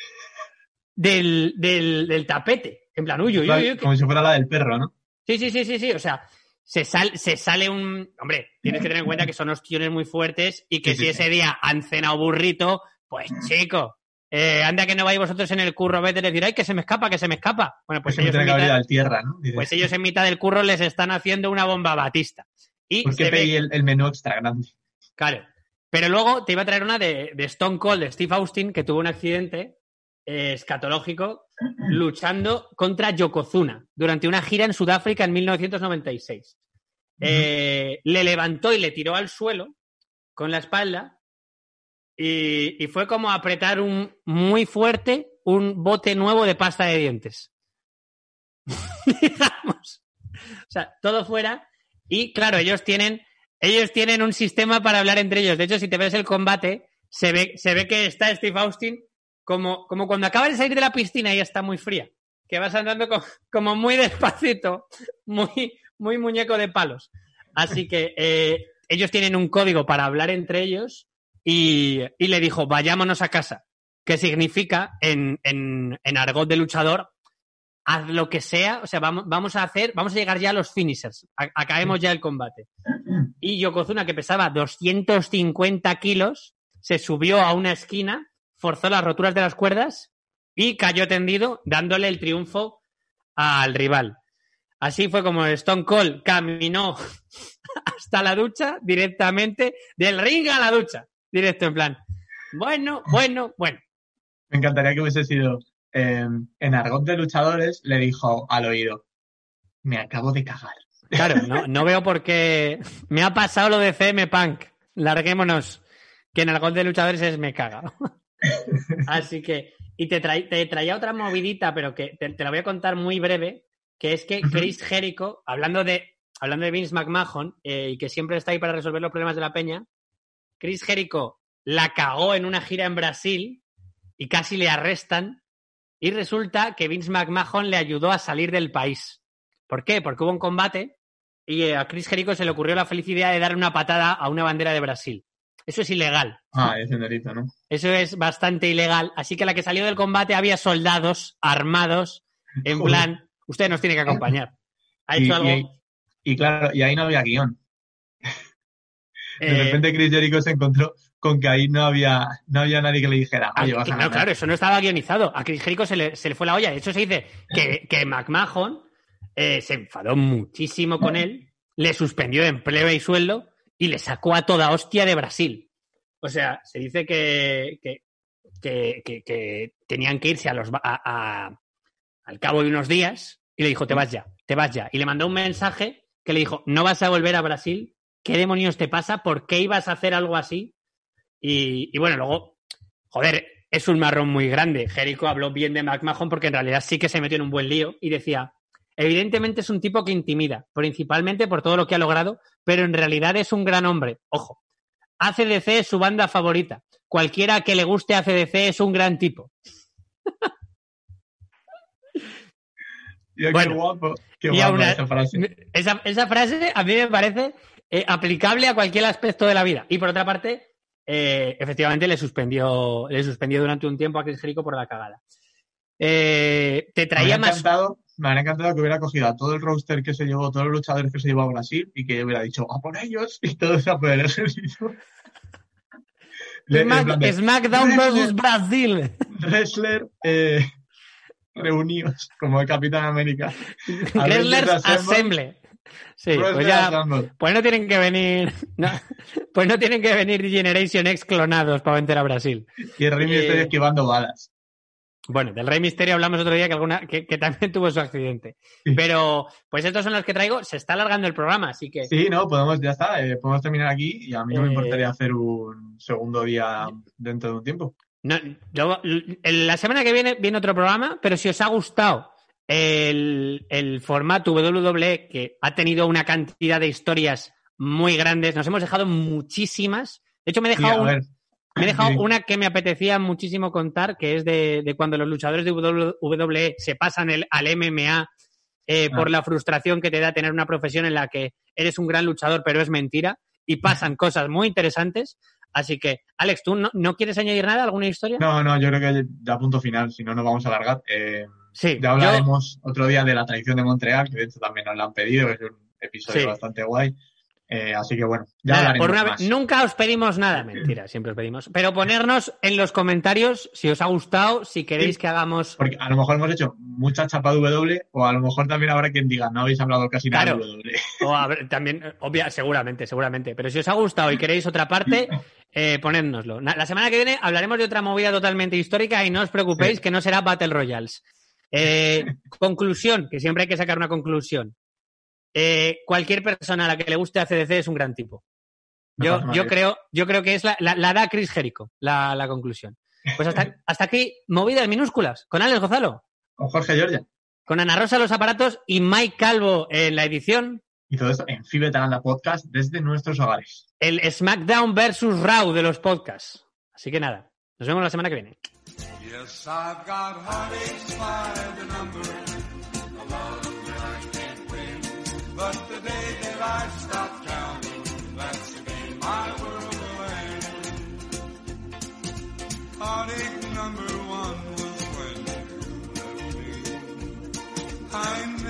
del tapete. En plan, uy. Como si fuera la del perro, ¿no? Sí. O sea, se sale un... Hombre, tienes que tener en cuenta que son ostiones muy fuertes y que ese día han cenado burrito, pues chico, anda que no vais vosotros en el curro, vete a decir, ay, que se me escapa. Bueno, pues ellos en mitad del curro les están haciendo una bomba batista. Y ¿por qué pedí el menú extra grande? Claro. Pero luego te iba a traer una de Stone Cold, de Steve Austin, que tuvo un accidente escatológico luchando contra Yokozuna durante una gira en Sudáfrica en 1996. Le levantó y le tiró al suelo con la espalda y fue como apretar muy fuerte un bote nuevo de pasta de dientes. Digamos. O sea, todo fuera. Y claro, ellos tienen un sistema para hablar entre ellos. De hecho, si te ves el combate, se ve que está Steve Austin como cuando acaba de salir de la piscina y está muy fría. Que vas andando como muy despacito, muy muñeco de palos. Así que ellos tienen un código para hablar entre ellos y le dijo, vayámonos a casa. Que significa, en argot de luchador, haz lo que sea, o sea, vamos a llegar ya a los finishers, acabemos ya el combate. Y Yokozuna, que pesaba 250 kilos, se subió a una esquina, forzó las roturas de las cuerdas y cayó tendido, dándole el triunfo al rival. Así fue como Stone Cold caminó hasta la ducha, directamente, del ring a la ducha, directo en plan, bueno. Me encantaría que hubiese sido... en argot de luchadores le dijo al oído, me acabo de cagar. Claro, no veo por qué me ha pasado lo de CM Punk, larguémonos, que en argot de luchadores es me caga. Así que, y te traía otra movidita, pero que te la voy a contar muy breve, que es que Chris Jericho, hablando de Vince McMahon, y que siempre está ahí para resolver los problemas de la peña, Chris Jericho la cagó en una gira en Brasil y casi le arrestan. Y resulta que Vince McMahon le ayudó a salir del país. ¿Por qué? Porque hubo un combate y a Chris Jericho se le ocurrió la feliz idea de darle una patada a una bandera de Brasil. Eso es ilegal. Es un delito, ¿no? Eso es bastante ilegal. Así que la que salió del combate había soldados armados en plan, usted nos tiene que acompañar. ¿Ha hecho algo? Y claro, y ahí no había guión. De repente Chris Jericho se encontró con que ahí no había nadie que le dijera, oye, vas a ganar. Claro, eso no estaba guionizado. A Chris Jericho se le fue la olla. De hecho, se dice que McMahon se enfadó muchísimo con él, le suspendió de empleo y sueldo y le sacó a toda hostia de Brasil. O sea, se dice que tenían que irse al cabo de unos días y le dijo, te vas ya. Y le mandó un mensaje que le dijo, no vas a volver a Brasil, ¿qué demonios te pasa? ¿Por qué ibas a hacer algo así? Y bueno, luego, joder, es un marrón muy grande. Jericho habló bien de McMahon porque en realidad sí que se metió en un buen lío y decía, evidentemente es un tipo que intimida, principalmente por todo lo que ha logrado, pero en realidad es un gran hombre. Ojo, AC/DC es su banda favorita. Cualquiera que le guste AC/DC es un gran tipo. Bueno, qué guapa esa frase. Esa frase a mí me parece aplicable a cualquier aspecto de la vida. Y por otra parte, efectivamente le suspendió durante un tiempo a Chris Jericho por la cagada. Te traía me habría encantado que hubiera cogido a todo el roster que se llevó, todos los luchadores que se llevó a Brasil y que hubiera dicho, a por ellos, y todo eso a por el ejército. SmackDown vs. Brasil. Wrestler reunidos, como el Capitán América. Wrestlers Assemble. Sí, pues no tienen que venir. Pues no tienen que venir Generation X clonados para vender a Brasil. Y el Rey Mysterio esquivando balas. Bueno, del Rey Mysterio hablamos otro día que también tuvo su accidente. Sí. Pero, pues estos son los que traigo. Se está alargando el programa, así que... Sí, no, ya está. Podemos terminar aquí y a mí no me importaría hacer un segundo día dentro de un tiempo. No, la semana que viene otro programa, pero si os ha gustado el formato WWE, que ha tenido una cantidad de historias muy grandes, nos hemos dejado muchísimas. De hecho, me he dejado... Me he dejado una que me apetecía muchísimo contar, que es de cuando los luchadores de WWE se pasan al MMA por la frustración que te da tener una profesión en la que eres un gran luchador, pero es mentira, y pasan cosas muy interesantes. Así que, Alex, ¿tú no quieres añadir nada? ¿Alguna historia? No, yo creo que ya punto final, si no nos vamos a alargar. Sí, ya hablaremos otro día de la traición de Montreal, que de hecho también nos la han pedido, es un episodio bastante guay. Así que bueno, ya hablaremos más. Nunca os pedimos nada, mentira, siempre os pedimos. Pero ponernos en los comentarios si os ha gustado, si queréis que hagamos... Porque a lo mejor hemos hecho mucha chapa de W, o a lo mejor también habrá quien diga, no habéis hablado casi nada de W. O a ver, también, seguramente. Pero si os ha gustado y queréis otra parte, ponednoslo. La semana que viene hablaremos de otra movida totalmente histórica y no os preocupéis que no será Battle Royals. Conclusión, que siempre hay que sacar una conclusión. Cualquier persona a la que le guste AC/DC es un gran tipo. Yo creo que es la da Chris Jericho, la conclusión. Pues hasta aquí, movidas minúsculas, con Alex Gonzalo. Con Jorge Giorgia. Con Ana Rosa los aparatos y Mike Calvo en la edición. Y todo esto en Fibre Talanda Podcast desde nuestros hogares. El SmackDown versus Raw de los podcasts. Así que nada, nos vemos la semana que viene. Yes, I've got heartaches by the number. But the day that I stop counting, that's the day my world will end. Heartache number one was when you left me. I